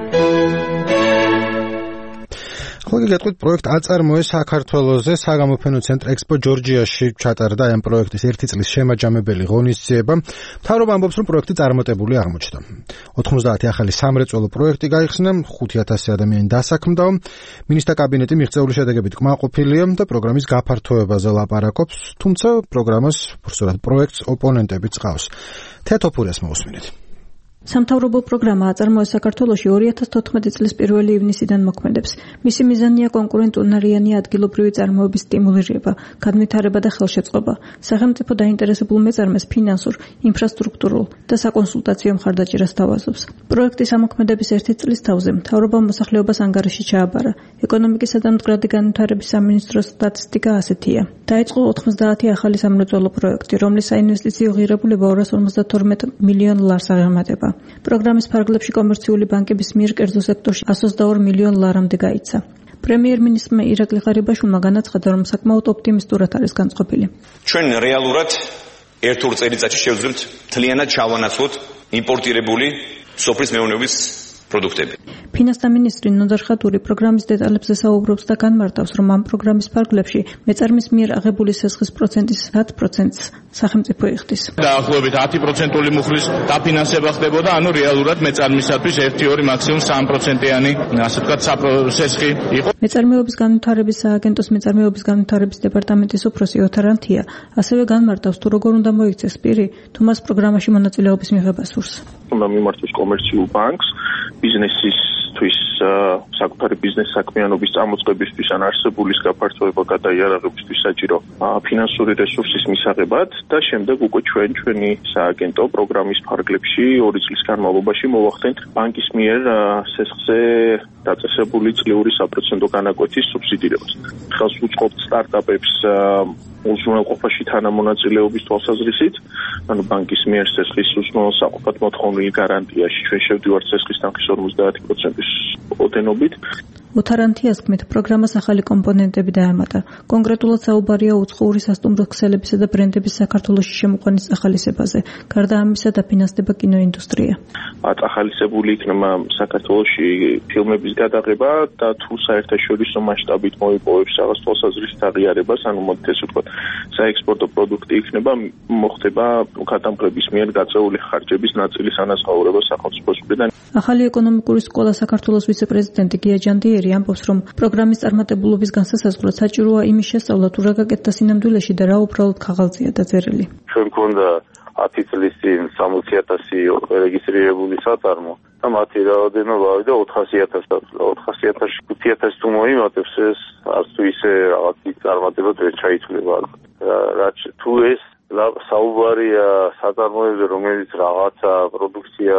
ხოლმე გეტყვით პროექტ აწარმოეს საქართველოზე საგამოფენო ცენტრ ექსპო ჯორჯიაში ჩატარდა ამ პროექტის ერთი წლის შემაჯამებელი ღონისძიება. მთავრობა ამბობს, რომ პროექტი წარმატებული აღმოჩნდა. ოთხმოცდაათი ახალი სამრეწველო პროექტი გაიხსნა, ხუთი ათასი ადამიანი დასაქმდაო. მინისტრთა კაბინეტი მიღწეული შედეგებით კმაყოფილია და პროგრამის გაფართოებაზე ლაპარაკობს, თუმცა პროგრამას, სწორედ პროექტს ოპონენტებიც ყავს. თეატოფურიას მოусმინეთ. სამთავრობო პროგრამა აწარმოეს საქართველოში ორი ათას თოთხმეტი წლის პირველი ივნისიდან მოქმედებს. მისი მიზანია კონკურენტუნარიანი ადგილობრივი წარმოების სტიმულირება, განვითარება და ხელშეწყობა. სახელმწიფო დაინტერესებულ მეწარმეს ფინანსურ, ინფრასტრუქტურულ და საკონსულტაციო მხარდაჭერას თავაზობს. პროექტის ამოქმედების ერთი წლის თავზე მთავრობამ მოსახლეობას ანგარიში ჩააბარა. ეკონომიკისა და მდგრადი განვითარების სამინისტროს სტატისტიკა ასეთია. დაიწყო ოთხმოცდაათი ახალი სამრეწველო პროექტი, რომლის საინვესტიციო ღირებულება ორას ორმოცდათორმეტ მილიონ ლარს აღემატება. პროგრამის ფარგლებში კომერციული ბანკების მიერ კერძო სექტორში one hundred twenty-two მილიონ ლარამდე გაიცა. პრემიერ-მინისტრმა ირაკლი ღარიბაშვილმა განაცხადა, რომ საკმაოდ ოპტიმისტურად არის განწყობილი. ჩვენ რეალურად ერთ ორ წელიწადში შევძლებთ მთლიანად ჩავანაცვლოთ იმპორტირებული სოფლის მეურნეობის პროდუქტები. ფინანსთა მინისტრი ნოდარ ხატური პროგრამის დეტალებზე საუბრობს და განმარტავს, რომ ამ პროგრამის ფარგლებში მეწარმის მიერ აღებული სესხის პროცენტის ათ პროცენტს სახელმწიფო იხდის. დაახლოებით ათი პროცენტული მუხლის დაფინანსება ხდებოდა, ანუ რეალურად მეწარმისათვის ერთი ორი მაქსიმუმ სამი პროცენტიანი, ასე ვთქვათ, სესხი იყო. მეწარმეობის განვითარების სააგენტოს მეწარმეობის განვითარების დეპარტამენტის უფროსი ოთარ ანთია ასევე განმარტავს, თუ როგორ უნდა მოიქცეს პირი, თუ მას პროგრამაში მონაწილეობის მიღება სურს. უნდა მიმართოს კომერციულ ბანკს, ბიზნესისთვის საკუთარი ბიზნეს საქმიანობის წამოწყებისთვის ან არსებულის გაფართოება გადაიარაღებისთვის საჭირო ფინანსური რესურსის მისაღებად და შემდეგ უკვე ჩვენ ჩვენი სააგენტო პროგრამის ფარგლებში ორი წლის განმავლობაში მოვახდენთ ბანკის მიერ სესხზე დაწესებული წლიური საპროცენტო განაკვეთის სუბსიდირებას. ხელს უწყობთ სტარტაპებს უზრუნველყოფაში თანამონაწილეობის თვალსაზრისით, ანუ ბანკის მიერ სესხის უზრუნველყოფას საყოფად მოთხოვნილი გარანტიაში ჩვენ შევდივართ სესხის თანხის ორმოცდაათი პროცენტის ოდენობით. ოთარ ანთიას თქმით, პროგრამას ახალი კომპონენტები დაემატა. კონკრეტულად საუბარია უცხოური სასტუმრო ქსელებისა და ბრენდების საქართველოში შემოყვანის ახალისებაზე. გარდა ამისა დაფინანსდება კინოინდუსტრია. ახალისებული იქნება საქართველოში ფილმების გადაღება და თუ საერთაშორისო მასშტაბით მოიპოვებს რაღაც თვალსაზრისით აღიარებას, ანუ მოდით ესე ვთქვათ, საექსპორტო პროდუქტი იქნება, მოხდება გადამფრების მიერ გაწეული ხარჯების ნაწილის ანაზღაურება სახელმწიფოს მხრიდან. ახალი ეკონომიკური სკოლა საქართველოს ვიცე-პრეზიდენტი გია ჯანდიერი ამბობს, რომ პროგრამის წარმატებულობის განსასაზღვრად საჭიროა იმის შესწავლა, თუ რა გაკეთდა სინამდვილეში და რა უბრალოდ ქაღალდზია დაწერილი. ჩვენ გქონდა ათი წლის წინ სამოცი ათასი რეგისტრირებული საწარმო და მათი რაოდენობა ავიდა ოთხასი ათასად. ოთხასი ათასში ხუთი ათასი თუ მოიმატებს, ეს არც თუ ისე რაღაცი წარმატება ვერ ჩაითვლება. რაც თუ ეს საუბარია საწარმოებზე, რომელიც რაღაცა პროდუქციას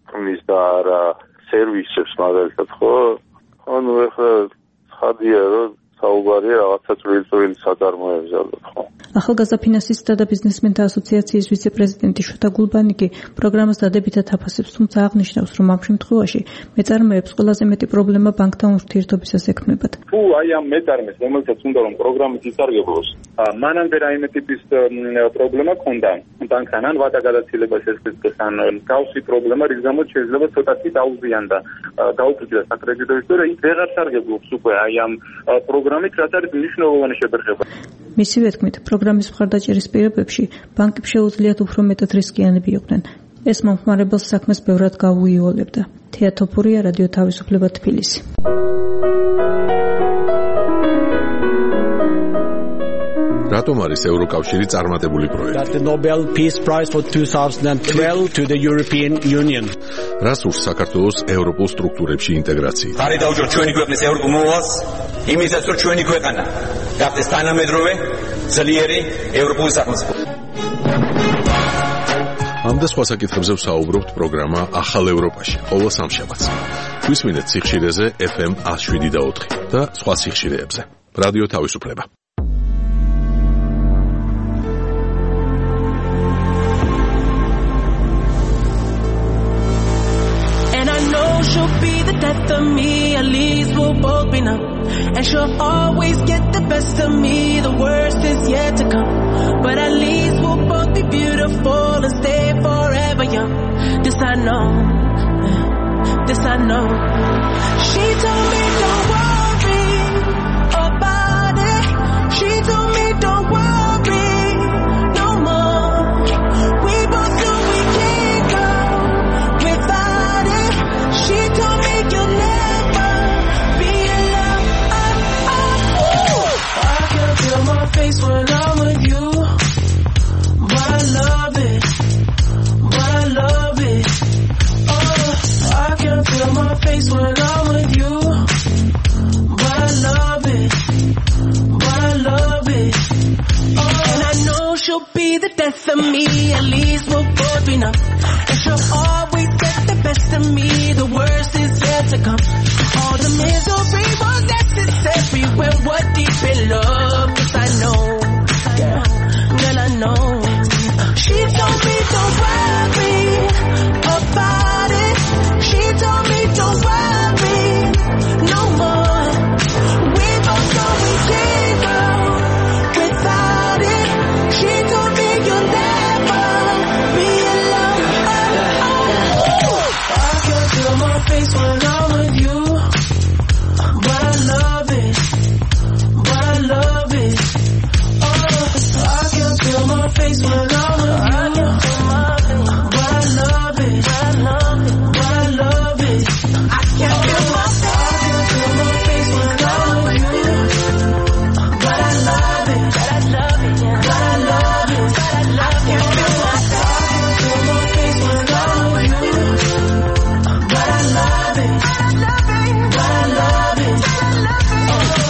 ქმნის და არა სერვისებს მაგალითად ხო? ანუ ეხლა ხადია რომ საუბარია რაღაცა წვრილ-წვრილი საწარმოებზე ალბათ ხო? ახალგაზრდა ფინანსისტთა და ბიზნესმენთა ასოციაციის ვიცე-პრეზიდენტი შვედა გულბანიკი პროგრამას დადებითად აფასებს, თუმცა აღნიშნავს, რომ ამ შემთხვევაში მეწარმეებს ყველაზე მეტი პრობლემა ბანკთან ურთიერთობისას ექმნებათ. თუ აი ამ მეწარმეს, რომელსაც უნდა რომ პროგრამით ისარგებლოს, მანამდე რაიმე ტიპის პრობლემა ქონდა ბანკთან, ან ვადაგადაცილებას ესწრეს, ან გავსი პრობლემა, რის გამოც შეიძლება ცოტათი დაუზიანდა, დაუკიდდა საკრედიტო ისტორია, ის ვეღარ სარგებლობს უკვე აი ამ პროგრამით, რაც არის მნიშვნელოვანი შეფერხება. მისივე თქმით, პროგრამის მხარდაჭერის პირობებში ბანკებს შეუძლიათ უფრო მეტად რისკიანები იყვნენ. ეს მომხმარებელს საქმეს ბევრად გაუიოლებდა. თეა თოფურია, რადიო თავისუფლება, თბილისი. რატომ არის ევროკავშირი წარმატებული პროექტი? The Nobel Peace Prize for twenty twelve to the European Union. რას ურს საქართველოს ევროპულ სტრუქტურებში ინტეგრაცია? ხარი დაუჭირ ჩვენი ქვეყნის ევროპულ მოვალს, იმისაც რომ ჩვენი ქვეყანა გახდეს თანამედროვე, ძლიერი ევროპული სახელმწიფო. ამ და სხვა საკითხებზე ვსაუბრობთ პროგრამა ახალ ევროპაში, ყოველ სამშაბათს. გვისმინეთ სიხშირეზე ეფ ემ one oh seven და four და სხვა სიხშირეებზე. რადიო თავისუფლება. She'll be the death of me, at least we'll both be numb. And she'll always get the best of me, the worst is yet to come. But at least we'll both be beautiful and stay forever young. This I know, this I know. She told me don't worry about it. She told me don't worry no more. We both know we can't go without it. She told me you'll never be alone. Oh, oh, oh. I can feel my face when I'm with you, but I love it, but I love it. Oh, I can feel my face when I'm with you, but I love it, but I love it. Oh, and I know she'll be the death of me, at least we'll both be numb. And she'll always get the best of me, the worst is yet to come. All the misery was necessary when we're deep in love. Yes, I know, girl, girl, I know. She told me don't worry about it. She told me don't worry no more. We both know we can't go without it. She told me you'll never be alone. Oh, oh, oh. I can feel my face when I'm with you, but I love it, but I love it. Oh, I can feel my face when I'm with you, but I love it, but I love it, but I love it. I can feel my face when I'm with you, but I love it, but I love it, but I love it, but I love it. I can feel my face when I'm with you, but I love it, but I love it, but I love it.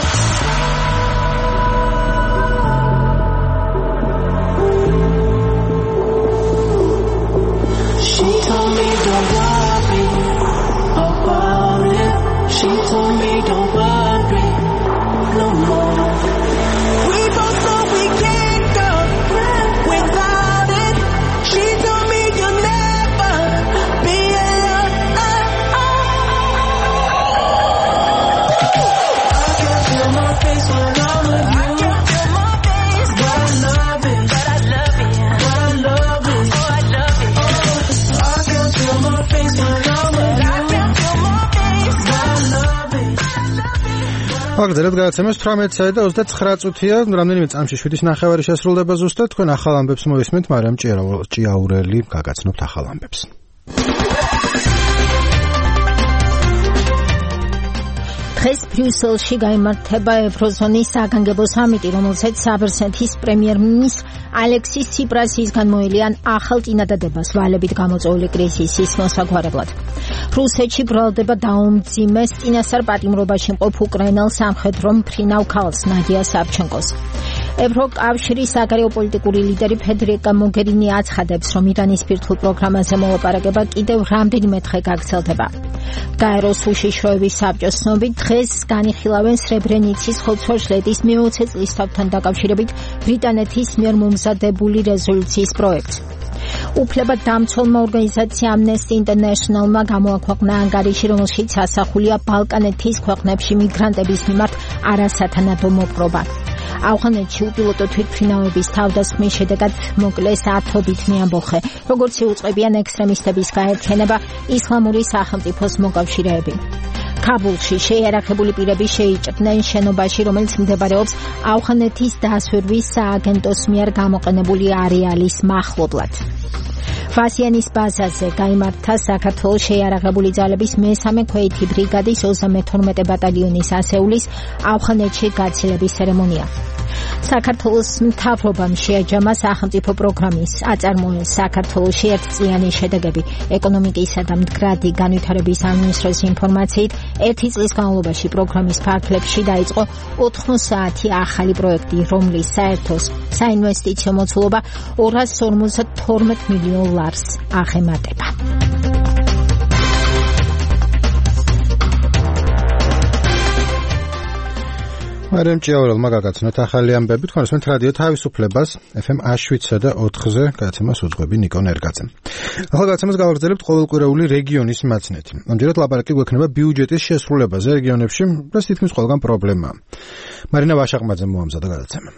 She told me don't worry about it. She told me don't worry no more. We both know we can't go without it. She told me you'll never be alone. I can feel my face when I'm with you. But I love it, but I love it, but I love it. Oh, I love it. Oh, I can feel my face when I'm with you. I can feel my face, but I love it. აგრძელეთ გადაცემას eighteen-ე და twenty-nine წუთია, რამდენიმე წამში seven ნახევარი შესრულდება ზუსტად. თქვენ ახალ ამბებს მოისმენთ, მაგრამ ჭიაურელი გაგაცნობთ ახალ ამბებს. დღეს ბრიუსელში გაიმართება ევროზონის საგანგებო სამიტი, რომელსაც საბერძნეთის პრემიერ-მინისტრ ალექსის ციპრასის განმოილიან ახალ წინადადებას ვალებით გამოწვეული კრიზისის მოსაგვარებლად. რუსეთში ბრალდება დაუმძიმეს წინასწარ პატიმრობაში მყოფ უკრაინელ სამხედრო მფრინავ ქალს ნადია სავჩენკოს. ევროკავშირის საგარეო პოლიტიკური ლიდერი ფედერიკა მოგერინი აცხადებს, რომ ირანის ბირთვულ პროგრამაზე მოლაპარაკება კიდევ რამდენიმე დღე გაგრძელდება. გაეროს უშიშროების საბჭოს ცნობით, დღეს განიხილავენ სრებრენიცის ხოცვა-ჟლეტის მეოცე წლისთავთან დაკავშირებით ბრიტანეთის მიერ მომზადებული რეზოლუციის პროექტს. უფლება დამცველმა ორგანიზაცია Amnesty International-მა გამოაქვეყნა ანგარიში, რომელშიც ასახულია ბალკანეთის ქვეყნებში მიგრანტების მიმართ არასათანადო მოპყრობა. ავღანეთში უპილოტო თვითმფრინავების თავდასხმის შედეგად მოკლეს ათობით მეამბოხე, როგორც იუწყებიან ექსტრემისტების გაერთიანება ისლამური სახელმწიფოს მოკავშირეები. ქაბულში შეიარაღებული პირები შეიჭრნენ შენობაში, რომელიც მდებარეობს ავღანეთის დასვერვის სააგენტოს მიერ გამოყენებული არეალის მახლობლად. ვასიანის ბაზაზე გაიმართა საქართველოს შეიარაღებული ძალების მესამე ქვეითი ბრიგადის ოცდამეთორმეტე ბატალიონის ასეულის ავღანეთში გაცილების ცერემონია. საქართველოს მთავრობამ შეაჯამა სახელმწიფო პროგრამის აწარმოეს საქართველოში ერთწლიანი შედეგები ეკონომიკისა და მდგრადი განვითარების სამინისტროს ინფორმაციით ერთი წლის განმავლობაში პროგრამის ფარგლებში დაიწყო ოთხმოცდაათი ახალი პროექტი, რომლის საერთო საინვესტიციო მოცულობა ორას ორმოცდათორმეტ მილიონ ლარს აღემატება. მარიამ ჭიაურელმა გაგაცნოთ ახალი ამბები. თქვენ უსმენთ რადიო თავისუფლებას ეფ ემ შვიდსა და ოთხზე გადაცემას უძღვები ნიკო ნერგაძე. ახალ გადაცემას გავაგრძელებთ ყოველკვირეული რეგიონის მაცნეთი. ამჯერად ლაპარაკი გვექნება ბიუჯეტის შესრულებაზე რეგიონებში, რაც თითქმის ყველგან პრობლემაა. მარინა ვაშაყმაძე მოამზადა გადაცემა.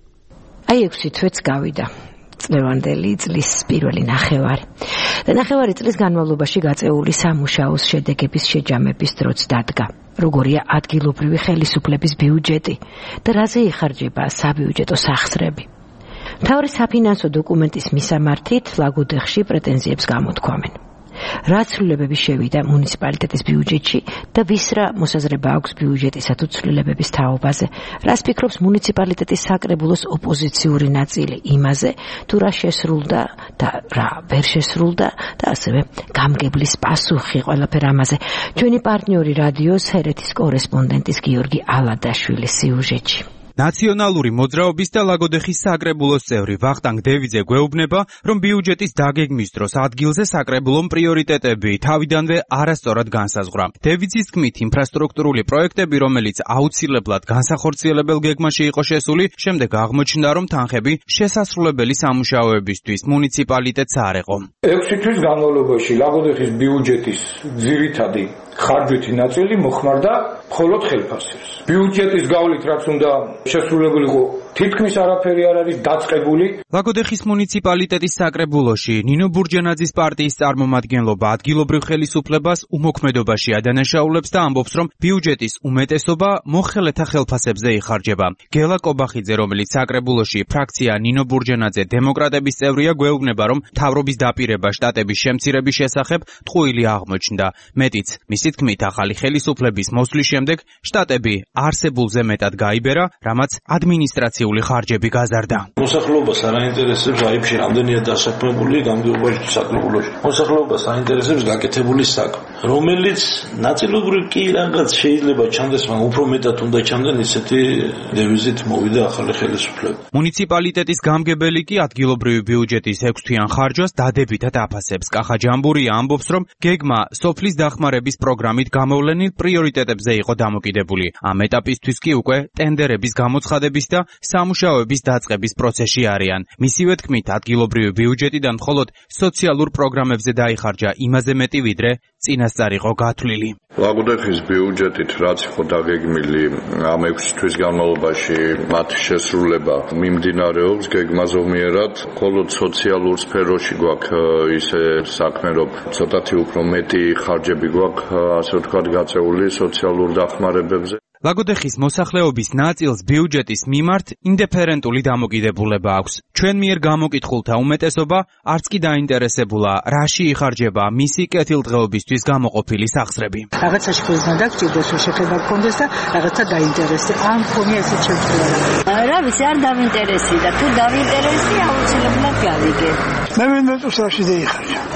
აი ექვსი თვეც გავიდა. წლევანდელი წლის პირველი ნახევარი. და ნახევარი წლის განმავლობაში გაწეული სამუშაოს შედეგების შეჯამების დროც დადგა. როგორია ადგილობრივი ხელისუფლების ბიუჯეტი და რაზე იხარჯება საბიუჯეტო სახსრები. მთავარი საფინანსო დოკუმენტის მისამართით ლაგოდეხში პრეტენზიებს გამოთქვამენ. რა ცვლილებები შევიდა მუნიციპალიტეტის ბიუჯეტში და ვის რა მოსაზრება აქვს ბიუჯეტისა თუ ცვლილებების თაობაზე, რას ფიქრობს მუნიციპალიტეტის საკრებულოს ოპოზიციური ნაწილი იმაზე, თუ რა შესრულდა და რა ვერ შესრულდა და ასევე გამგებლის პასუხი ყველაფერ ამაზე. ჩვენი პარტნიორი რადიოს ჰერეთის კორესპონდენტის გიორგი ალადაშვილის სიუჟეტში. ნაციონალური მოძრაობის და ლაგოდეხის საკრებულოს წევრი ვახტანგ დევიძე გვეუბნება, რომ ბიუჯეტის დაგეგმვის დროს ადგილზე საკრებულომ პრიორიტეტები თავიდანვე არასწორად განსაზღვრა. დევიძის თქმით, ინფრასტრუქტურული პროექტები, რომელიც აუცილებლად განსახორციელებელ გეგმაში იყო შესული, შემდეგ აღმოჩნდა, რომ თანხები შესასრულებელი სამუშაოებისთვის მუნიციპალიტეტს არ ეყო. ექვსი თვის განმავლობაში ლაგოდეხის ბიუჯეტის ძირითადი ხარჯვითი ნაწილი მოხმარდა მხოლოდ ხელფასებს. ბიუჯეტის გავლით რაც უნდა შესრულებულიყო, თითქმის არაფერი არ არის დაწყებული. ლაგოდეხის მუნიციპალიტეტის საკრებულოში ნინო ბურჯენაძის პარტიის წარმომადგენლობა ადგილობრივ ხელისუფლებას უმოქმედობაში ადანაშაულებს და ამბობს, რომ ბიუჯეტის უმეტესობა მოხელეთა ხელფასებზე იხარჯება. გელა კობახიძე, რომელიც საკრებულოში ფრაქცია ნინო ბურჯენაძე დემოკრატების წევრია, გვეუბნება, რომ მთავრობის დაპირება შტატების შემცირების შესახებ ტყუილი აღმოჩნდა. მეტიც, მისი თქმით, ახალი ხელისუფლების მოსვლის შემდეგ შტატები არსებულზე მეტად გაიბერა, რამაც ადმინისტრაციული ხარჯები გაზარდა. მოსახლეობას არ აინტერესებს აიფში რამდენია დასაქმებული გამგეობაში საკრებულოში. მოსახლეობას აინტერესებს გაკეთებული საქმე, რომელიც ნაწილობრივ კი რაღაც შეიძლება ჩანდეს, მაგრამ უფრო მეტად უნდა ჩანდეს ისეთი დევიზით მოვიდა ახალი ხელისუფლება. მუნიციპალიტეტის გამგებელი კი ადგილობრივი ბიუჯეტის ექვსთვიან ხარჯვას დადებითად აფასებს. კახა ჯამბურია ამბობს, რომ გეგმა სოფლის დახმარების პროგრამით გამოვლენილ პრიორიტეტებზე იყო დამოკიდებული. ამ ეტაპისთვის კი უკვე ტენდერების გამოცხადების და სამუშაოების დაწყების პროცესში არიან. მისივე თქმით, ადგილობრივი ბიუჯეტიდან მხოლოდ სოციალურ პროგრამებზე დაიხარჯა იმაზე მეტი, ვიდრე წინასწარ იყო გათვლილი. ლაგოდეხის ბიუჯეტით რაც იყო დაგეგმილი ამ ექვსი თვის განმავლობაში მათი შესრულება მიმდინარეობს გეგმაზომიერად, მხოლოდ სოციალურ სფეროში გვაქვს ისე საქმე, რომ ცოტათი უფრო მეტი ხარჯები გვაქვს, ასე ვთქვათ, გაწეული სოციალურ დახმარებებზე. ლაგოდეხის მოსახლეობის ნაწილს ბიუჯეტის მიმართ ინდიფერენტული დამოკიდებულება აქვს. ჩვენ მიერ გამოკითხულთა უმეტესობა არც კი დაინტერესებულა, რაში იხარჯება მისი კეთილდღეობისთვის გამოყოფილი სახსრები. რაღაცაში ხוזნა დაგჭირდეს, რომ შეხება გქონდეს და რაღაცა დაინტერესე. ამ ხომი ესე შეჭრა. რა ვიცი, არ დავინტერესი და თუ დავინტერესი, აუცილებლად გავიგე. მე მინდა თუ რაში დაიხარჯა.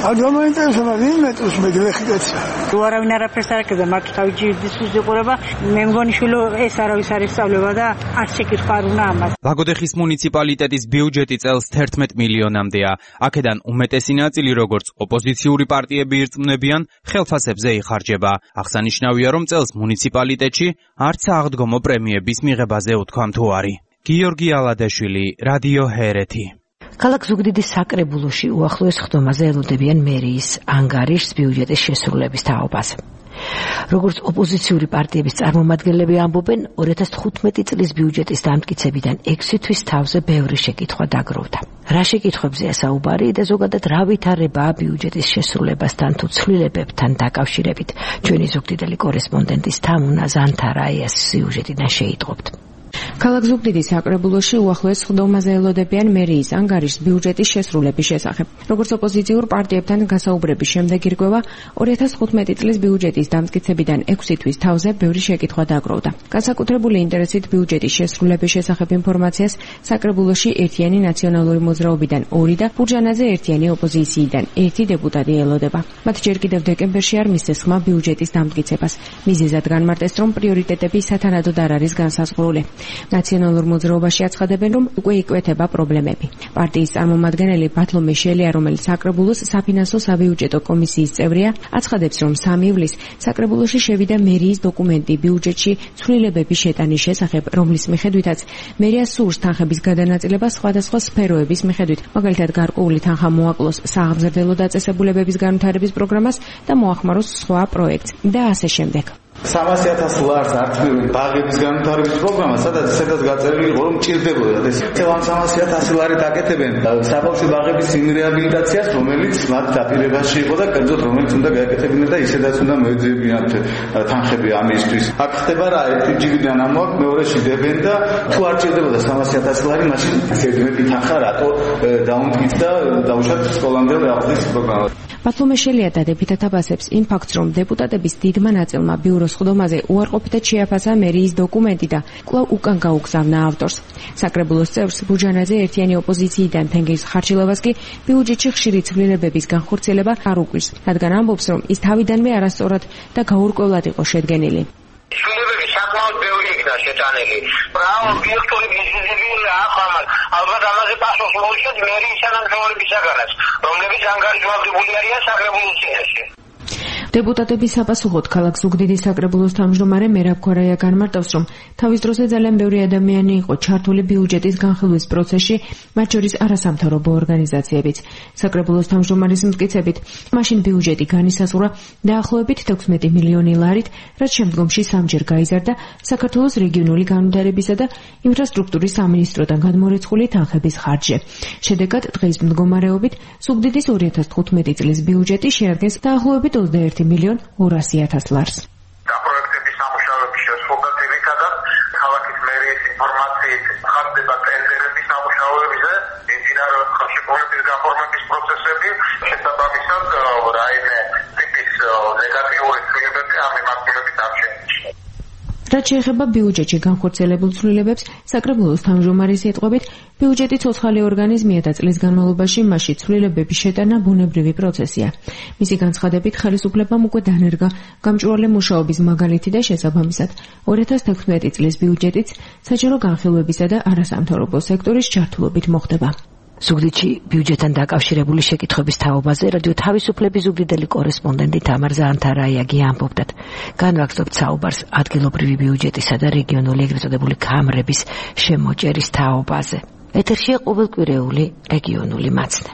არ გამოინტერესება ვინმე თუს მე გლეხდეცა. თუ არავინ არაფერს არ აკეთებდა, მათ თავი ჯიდის უყურება, მე მგონი შვილო ეს არავის არ ისწავლება და არ შეკითხვა არ უნდა ამას. ლაგოდეხის მუნიციპალიტეტის ბიუჯეტი წელს თერთმეტ მილიონამდეა. აქედან უმეტესი ნაწილი როგორც ოპოზიციური პარტიები ირწმუნებიან, ხელფასებზე იხარჯება. აღსანიშნავია, რომ წელს მუნიციპალიტეტში არც აღდგომო პრემიების მიღებაზე უთქვა მთუარი. გიორგი ალადაშვილი, რადიო ჰერეთი. ქალაქ ზუგდიდის საკრებულოში უახლოეს ხდომაზე ელოდებიან მერიის ანგარიშს ბიუჯეტის შესრულების თაობაზე. როგორც ოპოზიციური პარტიების წარმომადგენლები ამბობენ, ორი ათას თხუთმეტი წლის ბიუჯეტის დამტკიცებიდან ექვსი თვის თავზე ბევრი შეკითხვა დაგროვდა. რა შეკითხვებზეა საუბარი და ზოგადად რა ვითარებაა ბიუჯეტის შესრულებასთან თუ ცვლილებებთან დაკავშირებით? ჩვენი ზუგდიდელი კორესპონდენტის თამუნა ზანთარაიას სიუჟეტიდან შეიტყობთ. ქალაქ ზუგდიდის საკრებულოში უახლოეს ხდომაზე ელოდებიან მერიის ანგარიშს ბიუჯეტის შესრულების შესახებ. როგორც ოპოზიციურ პარტიებთან გასაუბრების შემდეგ ირკვევა, ორი ათას თხუთმეტი წლის ბიუჯეტის დამტკიცებიდან ექვსი თვის თავზე ბევრი შეკითხვა დაგროვდა. განსაკუთრებული ინტერესით ბიუჯეტის შესრულების შესახებ ინფორმაციას საკრებულოში ერთიანი ნაციონალური მოძრაობიდან ორი და ბურჯანაძე ერთიანი ოპოზიციიდან ერთი დეპუტატი ელოდება. მათ ჯერ კიდევ დეკემბერში არ მისცეს ხმა ბიუჯეტის დამტკიცებას. მიზეზად განმარტეს, რომ პრიორიტეტები სათანადოდ არ არის განსაზღვრული. ნაციონალურ მოძრაობაში აცხადებენ, რომ უკვე იკვეთება პრობლემები. პარტიის წარმომადგენელი ბათლომე შელია, რომელიც საკრებულოს საფინანსო საბიუჯეტო კომისიის წევრია, აცხადებს, რომ სამი ივლისს საკრებულოში შევიდა მერიის დოკუმენტი ბიუჯეტში ცვლილებების შეტანის შესახებ, რომლის მიხედვითაც მერია სურს თანხების გადანაწილება სხვადასხვა სფეროების მიხედვით, მაგალითად გარკვეული თანხა მოაკლოს სააღმზრდელო დაწესებულებების განვითარების პროგრამას და მოახმაროს სხვა პროექტს და ასე შემდეგ. სამასი ათას ლარს ართმევენ ბაღების განვითარების პროგრამა, სადაც სადაც გაწერილი იყო, რომ ჭირდებოდა ეს. ამ სამასი ათასი ლარი დაკეთებენ საბავშვო ბაღების იმ რეაბილიტაციას, რომელიც მათ დაპირებაში იყო და კერძოდ რომელიც უნდა გააკეთებინა და ისედაც უნდა მოეძებინათ თანხები ამისთვის. აქ ხდება რა, ერთი ჯიგიდან ამოაქვს, მეორეში დებენ და თუ არ ჭირდებოდა სამასი ათასი ლარი, მაშინ ზედმეტი თანხა რატო დაუმტკიცდა დაუშვათ სკოლამდელ აღზრდის პროგრამა. ბათლომე შელია დადებითად აბასებს იმ ფაქტს, რომ დეპუტატების დიდმა ნაწილმა ბიუროს ხდომაზე უარყოფითად შეაფასა მერიის დოკუმენტი და კვლავ უკან გაუგზავნა ავტორს. საკრებულოს წევრს ბურჯანაძე ერთიანი ოპოზიციიდან თენგის ხარჯილოვას კი ბიუჯეტში ხშირი ცვლილებების განხორციელება არ უყვირს, რადგან ამბობს, რომ ის თავიდანვე არასწორად და გაურკვევლად იყო შედგენილი. ცვლილებები საკმაოდ ბევრი იქნა შეტანილი. რა ობიექტური მიზეზები ახამარ. ალბათ ამაზე პასუხს მოუწევთ მერიის თანამშრომლებისაგანაც, რომლებიც ანგარიშვალდებული არიან საკრებულოს წინაშე. დეპუტატების საპასუხოდ ქალაქ ზუგდიდის საკრებულოს თავმჯდომარე მერაბ ქორაია განმარტავს, რომ თავის დროზე ძალიან ბევრი ადამიანი იყო ჩართული ბიუჯეტის განხილვის პროცესში, მათ შორის არასამთავრობო ორგანიზაციებიც. საკრებულოს თავმჯდომარის მტკიცებით, მაშინ ბიუჯეტი განისაზღვრა დაახლოებით თექვსმეტი მილიონი ლარით, რაც შემდგომში სამჯერ გაიზარდა საქართველოს რეგიონული განვითარებისა და ინფრასტრუქტურის სამინისტროდან გადმორეცხული თანხების ხარჯზე. შედეგად დღის მდგომარეობით ზუგდიდის ორი ათას თხუთმეტი წლის ბიუჯეტი შეადგენს დაახლოებით ოცდაერთი მილიონ ორასი ათას ლარს. პროექტების სამუშაოების შესრულება ძირითადად ქალაქის მერიის ინფორმაციით ხარჯდება ტენდერების სამუშაოებზე, ინჟინერ ხელშეკრულების გაფორმების პროცესები, შესაბამისად რაიმე ტიპის ნეგატიური ცვლილებები ამ მიმართულებით არ შეიმჩნევა. რაც შეეხება ბიუჯეტში განხორციელებულ ცვლილებებს, საკრებულოს თავმჯდომარის სიტყვებით, ბიუჯეტი ცოცხალი ორგანიზმია და წლის განმავლობაში მასში ცვლილებების შეტანა ბუნებრივი პროცესია. მისი განცხადებით, ხელისუფლებამ უკვე დანერგა გამჭვირვალე მუშაობის მაგალითი და შესაბამისად, ორი ათას თექვსმეტი წლის ბიუჯეტიც საჯარო განხილვებისა და არასამთავრობო სექტორის ჩართულობით მოხდება. ზუგდიდში ბიუჯეტთან დაკავშირებული შეკითხვების თაობაზე რადიო თავისუფლების ზუგდიდელი კორესპონდენტი თამარ ზანთარაიაგი ამბობდათ. განვაგრძობთ საუბარს ადგილობრივი ბიუჯეტისა და რეგიონული ეგრეთ წოდებული კამრების შემოჭერის თაობაზე. ეთერშია ყოველკვირეული რეგიონული მაცნე.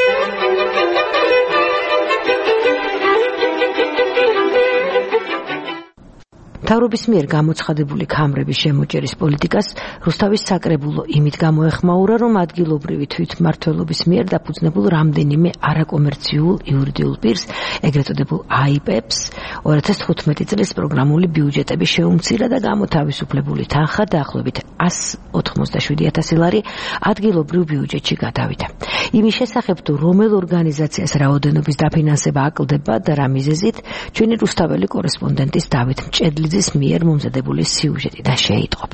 მთავრობის მიერ გამოცხადებული კამრების შემოჭერის პოლიტიკას რუსთავის საკრებულო იმით გამოეხმაურა, რომ ადგილობრივი თვითმმართველობის მიერ დაფუძნებულ რამდენიმე არაკომერციულ იურიდიულ პირს, ეგრეთ წოდებულ აი პი ებს, ორი ათას თხუთმეტი წლის პროგრამული ბიუჯეტები შეუმცირა და გამოთავისუფლებული თანხა დაახლოებით ასი ოთხმოცდაშვიდი ათასი ლარი ადგილობრივ ბიუჯეტში გადავიდა. იმის შესახებ, თუ რომელ ორგანიზაციას რაოდენობის დაფინანსება აკლდება და რა მიზეზით, ჩვენი რუსთაველი კორესპონდენტის დავით მჭედლიძის მიერ მომზადებული სიუჟეტი და შეიტყობთ.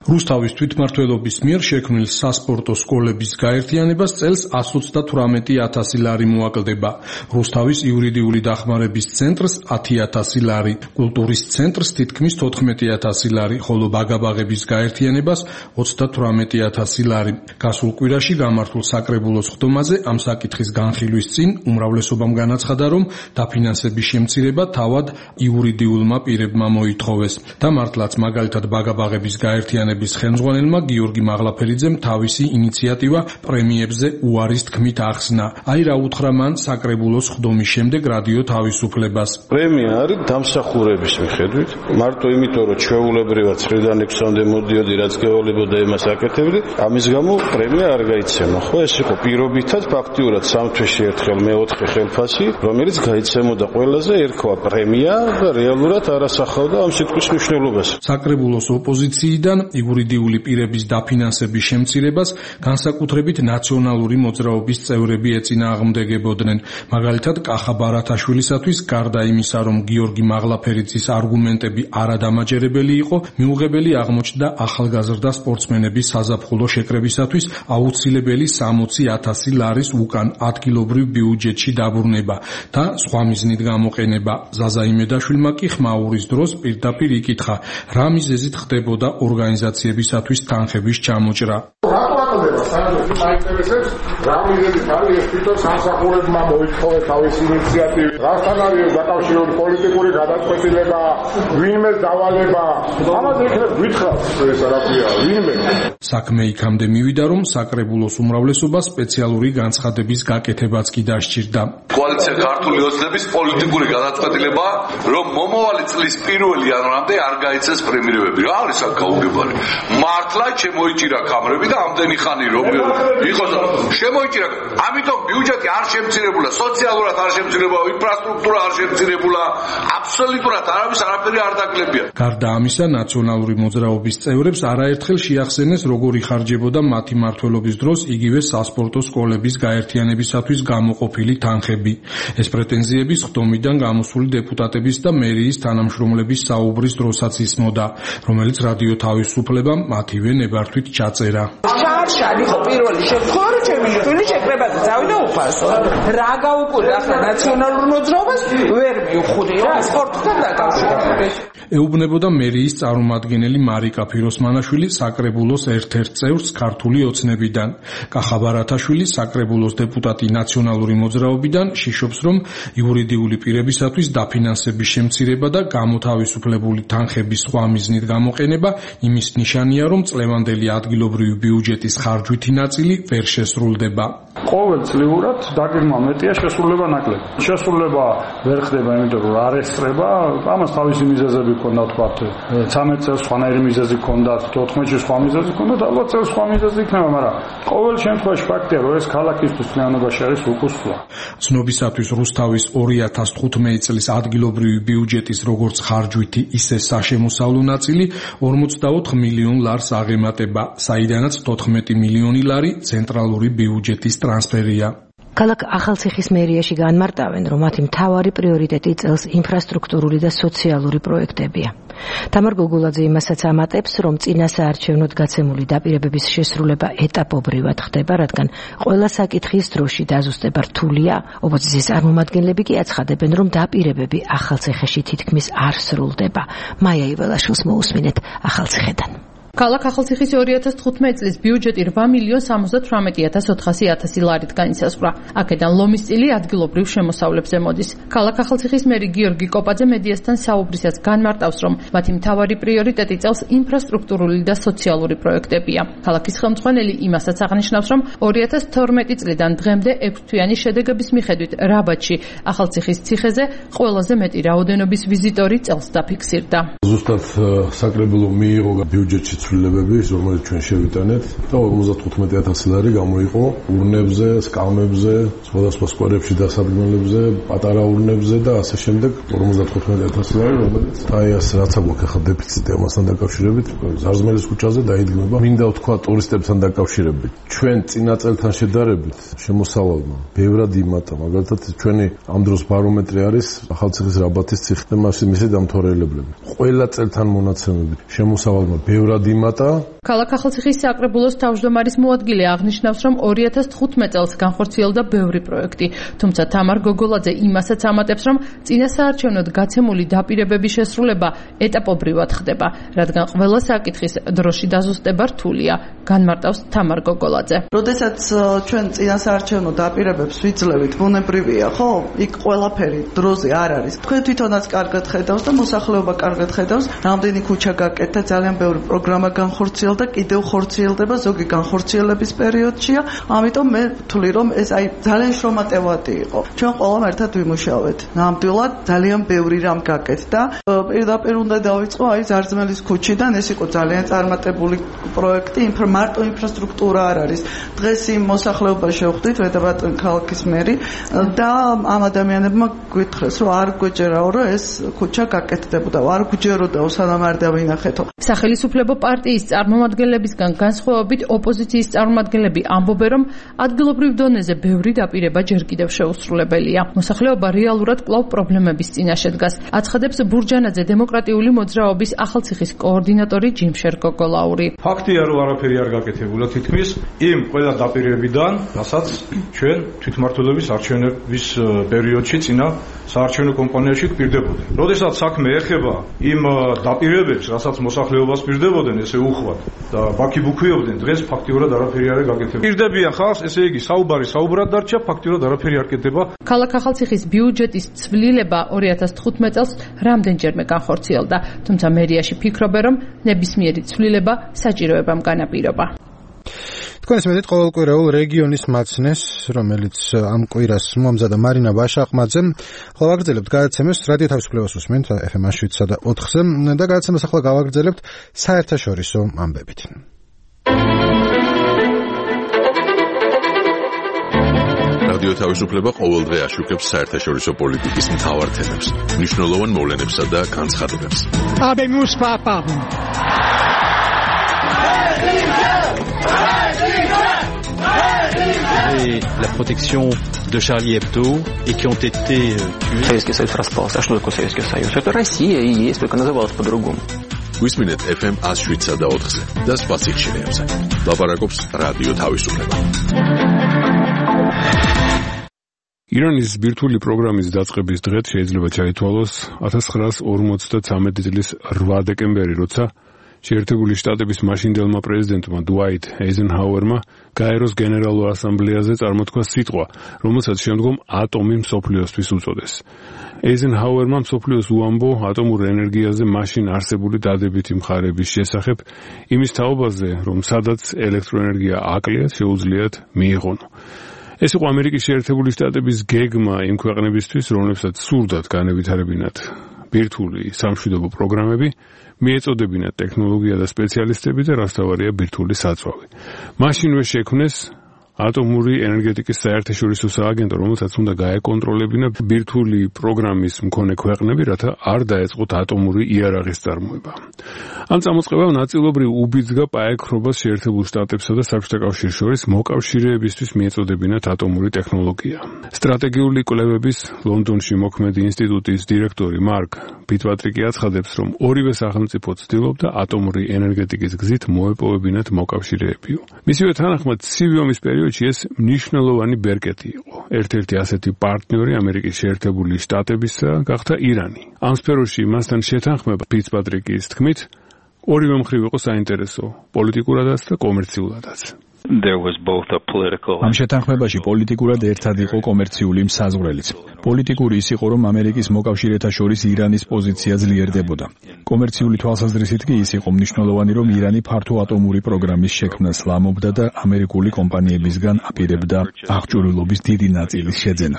რუსთავის თვითმმართველობის მიერ შექმნილ სასპორტო სკოლების გაერთიანებას წელს εκατს ოცდათვრამეტი ათასი ლარი მოაკლდება. რუსთავის იურიდიული დახმარების ცენტრს ათი ათასი ლარი, კულტურის ცენტრს თითქმის თოთხმეტი ათასი ლარი, ხოლო ბაგაბაღების გაერთიანებას ოცდათვრამეტი ათასი ლარი. გასულ კვირაში გამართულ საკრებულოს ხდომაზე ამ საკითხის განხილვის წინ უმრავლესობამ განაცხადა, რომ დაფინანსების შემცირება თავად იურიდიულმა პირებმა მოითხოვეს. და მართლაც მაგალითად ბაგაბაღების გაერთიანებას ხელმძღვანელმა გიორგი მაღლაფერიძემ თავისი ინიციატივა პრემიებზე უარის თქმით ახსნა. აი რა უთხრა მან საკრებულოს ხდომის შემდეგ რადიო თავისუფლებას. პრემია არის დამსახურების მიხედვით, მარტო იმიტომ რომ ჩვეულებრივად ცხრიდან ექვსამდე მოდიოდი რაც გევალებოდა იმას აკეთებდი, ამის გამო პრემია არ გაიცემა. ხო ეს იყო პირობითად ფაქტიურად სამ თვეში ერთხელ მეოთხე ხელფასი, რომელიც გაიცემოდა ყველაზე ერქვა პრემია და რეალურად არ ასახავდა ამ სიტყვის მნიშვნელობას. საკრებულოს ოპოზიციიდან იურიდიული პირების დაფინანსების შემცირებას განსაკუთრებით ნაციონალური მოძრაობის წევრები ეწინააღმდეგებოდნენ. მაგალითად, კახა ბარათაშვილისათვის გარდა იმისა, რომ გიორგი მაღლაფერიძის არგუმენტები არადამაჯერებელი იყო, მიუღებელი აღმოჩნდა ახალგაზრდა სპორტსმენების საზაფხულო შეკრებისათვის აუცილებელი სამოცი ათასი ლარის უკან ადგილობრივ ბიუჯეტში დაბრუნება და სხვა მიზნით გამოყენება. ზაზა იმედაშვილმა კი ხმაურის დროს პირდაპირ იკითხა, რა მიზეზით ხდებოდა ორგანიზაციებისათვის თანხების ჩამოჭრა. რატო აკლდება საერთოდ საინტერესებს რა მიზეზით არის ეს თვითონ სამსახურებმა მოითხოვეს თავისი ინიციატივით, რასთან არის დაკავშირებული პოლიტიკური გადაწყვეტილება, ვინმე დავალება, ამაზე იქნებ გითხრათ ეს არაფერია, ვინმე. საქმე იქამდე მივიდა, რომ საკრებულოს უმრავლესობა სპეციალური განცხადების გაკეთებაც კი დასჭირდა. კოალიცია ქართული ოცნების პოლიტიკური გადაწყვეტილება, რომ მომავალი წლის პირველი იანვრამდე არ გაიცეს პრემიერები. რა არის აქ გაუგებარი? მართლა შემოიჭირა კამრები და ამდენი ხანი რომ იყო შემოიჭირა. ამიტომ ბიუჯეტი არ შემცირებულა, სოციალურად არ შემცირებულა, ინფრასტრუქტურა არ შემცირებულა, აბსოლუტურად არავის არაფერი არ დაკლებია. გარდა ამისა, ნაციონალური მოძრაობის წევრებს არაერთხელ შეახსენეს, როგორ იხარჯებოდა მათი მმართველობის დროს იგივე სასპორტო სკოლების გაერთიანებისათვის გამოყოფილი თანხები. ეს პრეტენზიები ხდომიდან გამოსული დეპუტატების და მერიის თანამშრომლების საუბრის დროსაც ისმოდა, რომელიც რადიო თავისუფლებამ მათივე ნებართვით ჩაწერა. შარშალი იყო პირველი შემთხვევა, რომ ჩემი შვილი შეკრებაზე წავიდა უფასო. რა გაუკვირდა ახლა ნაციონალურ მოძრაობას ვერ მივხვდი რა სპორტთან დაკავშირებით. ეუბნებოდა მერიის წარმომადგენელი მარიკა ფიროსმანაშვილი საკრებულოს ერთ-ერთ წევრს ქართული ოცნებიდან. კახა ბარათაშვილი საკრებულოს დეპუტატი ნაციონალური მოძრაობიდან შიშობს, რომ იურიდიული პირებისათვის დაფინანსების შემცირება და გამოთავისუფლებული თანხების სხვა მიზნით გამოყენება იმის ნიშანია, რომ წლევანდელი ადგილობრივი ბიუჯეტის ხარჯვითი ნაწილი ვერ შესრულდება. ყოველწლიურად დაგეგმა მეტია, შესრულება ნაკლები. შესრულება ვერ ხდება, იმიტომ რომ არ ესწრება, ამას თავისი მიზეზები ჰქონდა თქვათ. ცამეტ წელს სხვანაირი მიზეზი ჰქონდა, თოთხმეტში სხვა მიზეზი ჰქონდა, ალბათ წელს სხვა მიზეზი იქნება, მაგრამ ყოველ შემთხვევაში ფაქტია, რომ ეს ქალაქისთვის წლიანობაში არის უკუსვლა. ცნობისათვის რუსთავის ორი ათას თხუთმეტი წლის ადგილობრივი ბიუჯეტის როგორც ხარჯვითი, ისე საშემოსავლო ნაწილი ორმოცდაოთხ მილიონ ლარს აღემატება, საიდანაც თოთხმეტი მილიონი ლარი ცენტრალური ბიუჯეტის ტრანსფერია. ქალაქ ახალციხის მერიაში განმარტავენ, რომ მათი მთავარი პრიორიტეტი წელს ინფრასტრუქტურული და სოციალური პროექტებია. თამარ გოგულაძე იმასაც ამატებს, რომ წინასაარჩევნოდ გაცემული დაპირებების შესრულება ეტაპობრივად ხდება, რადგან ყველა საკითხის დროში დაზუსტება რთულია. ოპოზიციის წარმომადგენლები კი აცხადებენ, რომ დაპირებები ახალციხეში თითქმის არ სრულდება. მაია იველაშვილს მოусმინეთ ახალციხედან. ქალაქ ახალციხის ორი ათას თხუთმეტი წლის ბიუჯეტი რვა მილიონ სამოცდათვრამეტი ათას ოთხასი ათასი ლარით განისაზღვრა. აქედან ლომისწილი ადგილობრივ შემოსავლებზე მოდის. ქალაქ ახალციხის მერი გიორგი კოპაძე მედიასთან საუბრისას განმარტავს, რომ მათი მთავარი პრიორიტეტი წელს ინფრასტრუქტურული და სოციალური პროექტებია. ქალაქის ხელმძღვანელი იმასაც აღნიშნავს, რომ ორი ათას თორმეტი წლიდან დღემდე ექვსთვიანი შედეგების მიხედვით რაბათში ახალციხის ციხეზე ყველაზე მეტი რაოდენობის ვიზიტორი წელს დაფიქსირდა. ზუსტად საკრებულო მიიღო ბიუჯეტში ცვლილებები, რომელიც ჩვენ შევიტანეთ და ორმოცდათხუთმეტი ათასი ლარი გამოიყო ურნებზე, სკამებზე, სხვადასხვა სკვერებში დასადგმელებზე, პატარა ურნებზე და ასე შემდეგ ორმოცდათხუთმეტი ათასი ლარი, რომელიც თაიას რაც აქვს ახლა დეფიციტი ამასთან დაკავშირებით, ზარზმელის ქუჩაზე დაიდგმება. მინდა ვთქვა ტურისტებთან დაკავშირებით. ჩვენ წინა წელთან შედარებით შემოსავალმა ბევრად იმატა, მაგალითად ჩვენი ამ დროს ბარომეტრი არის ახალციხის რაბათის ციხე და მისი დამთვალიერებლები. ყველა წელთან მონაცემებით შემოსავალმა ბევრად იმატა ქალაქ ახალციხის საკრებულოს თავმჯდომარის მოადგილე აღნიშნავს, რომ ორი ათას თხუთმეტ წელს განხორციელდა ბევრი პროექტი, თუმცა თამარ გოგოლაძე იმასაც ამატებს, რომ წინასაარჩევნოდ გაცემული დაპირებების შესრულება ეტაპობრივად ხდება, რადგან ყველა საკითხის დროში დაზუსტება რთულია, განმარტავს თამარ გოგოლაძე. როდესაც ჩვენ წინასაარჩევნო დაპირებებს ვიძლევით, ბუნებრივია, ხო? იქ ყველაფერი დროზე არ არის. თქვენ თვითონაც კარგად ხედავს და მოსახლეობა კარგად ხედავს, რამდენი ქუჩა გაკეთდა, ძალიან ბევრი პროგრამა განხორციელდა, კიდევ ხორციელდება, ზოგი განხორციელების პერიოდშია, ამიტომ მე ვთვლი, რომ ეს აი ძალიან შრომატევადი იყო. ჩვენ ყველამ ერთად ვიმუშავეთ. ნამდვილად ძალიან ბევრი რამ გაკეთდა. პირდაპირ უნდა დავიწყო აი ზარძმელის ქუჩიდან, ეს იყო ძალიან წარმატებული პროექტი, ინფრა მარტო ინფრასტრუქტურა არ არის. დღეს იმ მოსახლეობას შევხვდით, რედაბატონი ქალაქის მერი და ამ ადამიანებმა გვითხრეს, რომ არ გვეჯერაო, რომ ეს ქუჩა გაკეთდებოდა, არ გვჯეროდაო, სანამ არ დავინახეთო. სახელმწიფო პარტიის წარმომადგენლებისგან განსხვავებით ოპოზიციის წარმომადგენლები ამბობენ, რომ ადგილობრივ დონეზე ბევრი დაპირება ჯერ კიდევ შეუსრულებელია. მოსახლეობა რეალურად კვლავ პრობლემების წინაშე დგას. აცხადებს ბურჯანაძე დემოკრატიული მოძრაობის ახალციხის კოორდინატორი ჯიმშერ გოგოლაური. ფაქტია, რომ არაფერი არ გაკეთებულა თითქმის იმ ყველა დაპირებიდან, რასაც ჩვენ თვითმმართველობის არჩევნების პერიოდში წინა საარჩევნო კამპანიაში გვპირდებოდა. როდესაც საქმე ეხება იმ დაპირებებს, რასაც მოსახლეობას პირდებოდნენ, ესე უხვად და ბაქი-ბუქიობდნენ, დღეს ფაქტიურად არაფერი არ გაკეთება. პირდებიან ხალხს, ესე იგი საუბარი საუბრად დარჩა, ფაქტიურად არაფერი არ კეთდება. ქალაქ ახალციხის ბიუჯეტის ცვლილება ორი ათას თხუთმეტ წელს რამდენჯერმე განხორციელდა, თუმცა მერიაში ფიქრობენ, რომ ნებისმიერი ცვლილება საჭიროებამ განაპირობა. თქვენს მედით ყოველკვირეულ რეგიონის მაცნეს, რომელიც ამ კვირას მომზადა მარინა ბაშაყმაძე, ხოლო ვაგრძელებთ გადაცემას რადიო თავისუფლებას უსმენთ ეფ ემ შვიდსა და ოთხზე და გადაცემას ახლა გავაგრძელებთ საერთაშორისო ამბებით. რადიო თავისუფლება ყოველდღე აშუქებს საერთაშორისო პოლიტიკის მთავარ თემებს, მნიშვნელოვან მოვლენებსა და განცხადებებს. Habemos papado. Et la protection de Charlie Hebdo et qui ont été tués. Советский Союз распался. А что такое Советский Союз? Это Россия и есть, только называлась по-другому. Висминет эф эм one oh seven და ოთხზე და სხვა სიხშირეებზე. ლაპარაკობს რადიო თავისუფლება. ირანის ბირთვული პროგრამის დაწყების დღეთ შეიძლება ჩაითვალოს ათას ცხრაას ორმოცდათვრამეტი წლის რვა დეკემბერი, როცა შეერთებული შტატების მაშინდელმა პრეზიდენტმა დუაიტ ეიზენჰაუერმა გაეროს გენერალურ ასამბლეაზე წარმოთქვა სიტყვა, რომელსაც შემდგომ ატომი მსოფლიოსთვის უწოდეს. ეიზენჰაუერმა მსოფლიოს უამბო ატომურ ენერგიაზე მაშინ არსებული დადებითი მხარების შესახებ, იმის თაობაზე, რომ სადაც ელექტროენერგია აკლიათ, შეუძლიათ მიიღონო. ეს იყო ამერიკის შეერთებული შტატების გეგმა იმ ქვეყნებისთვის, რომლებსაც სურდათ განევითარებინათ ბირთვული სამშვიდობო პროგრამები, მიეწოდებინათ ტექნოლოგია და სპეციალისტები და რასთავარია ბირთვული საწვავი. მაშინვე შექმნეს ატომური ენერგეტიკის საერთაშორისო სააგენტო, რომელსაც უნდა გაეკონტროლებინა ბირთვული პროგრამის მქონე ქვეყნები, რათა არ დაეწყოთ ატომური იარაღის წარმოება. ამ წამოწყებამ ნაწილობრივ უბიძგა პაექრობას შეერთებულ შტატებსა და საბჭოთა კავშირის შორის მოკავშირეებისთვის მიეწოდებინათ ატომური ტექნოლოგია. სტრატეგიული კვლევების ლონდონში მოქმედი ინსტიტუტის დირექტორი მარკ ფიტპატრიკი აცხადებს, რომ ორივე სახელმწიფო ცდილობდა ატომური ენერგეტიკის გზით მოეპოვებინათ მოკავშირეებიო. მისივე თანახმად ცივი ომის პერიოდში ეს მნიშვნელოვანი ბერკეტი იყო. ერთ-ერთი ასეთი პარტნიორი ამერიკის შეერთებული შტატებისა გახდა ირანი. ამ სფეროში მასთან შეთანხმება ფიტპატრიკის თქმით ორივე მხრივ იყო საინტერესო, პოლიტიკურადაც და კომერციულადაც. There was both a political ამ შეთანხმებაში პოლიტიკურად ერთად იყო კომერციული მსაზღვრელიც. პოლიტიკური ის იყო, რომ ამერიკის მოკავშირეთა შორის ირანის პოზიცია ძლიერდებოდა. კომერციული თვალსაზრისით კი ის იყო მნიშვნელოვანი, რომ ირანი ფართო ატომური პროგრამის შექმნას ლამობდა და ამერიკული კომპანიებისგან აპირებდა აღჭურვილობის დიდი ნაწილის შეძენას.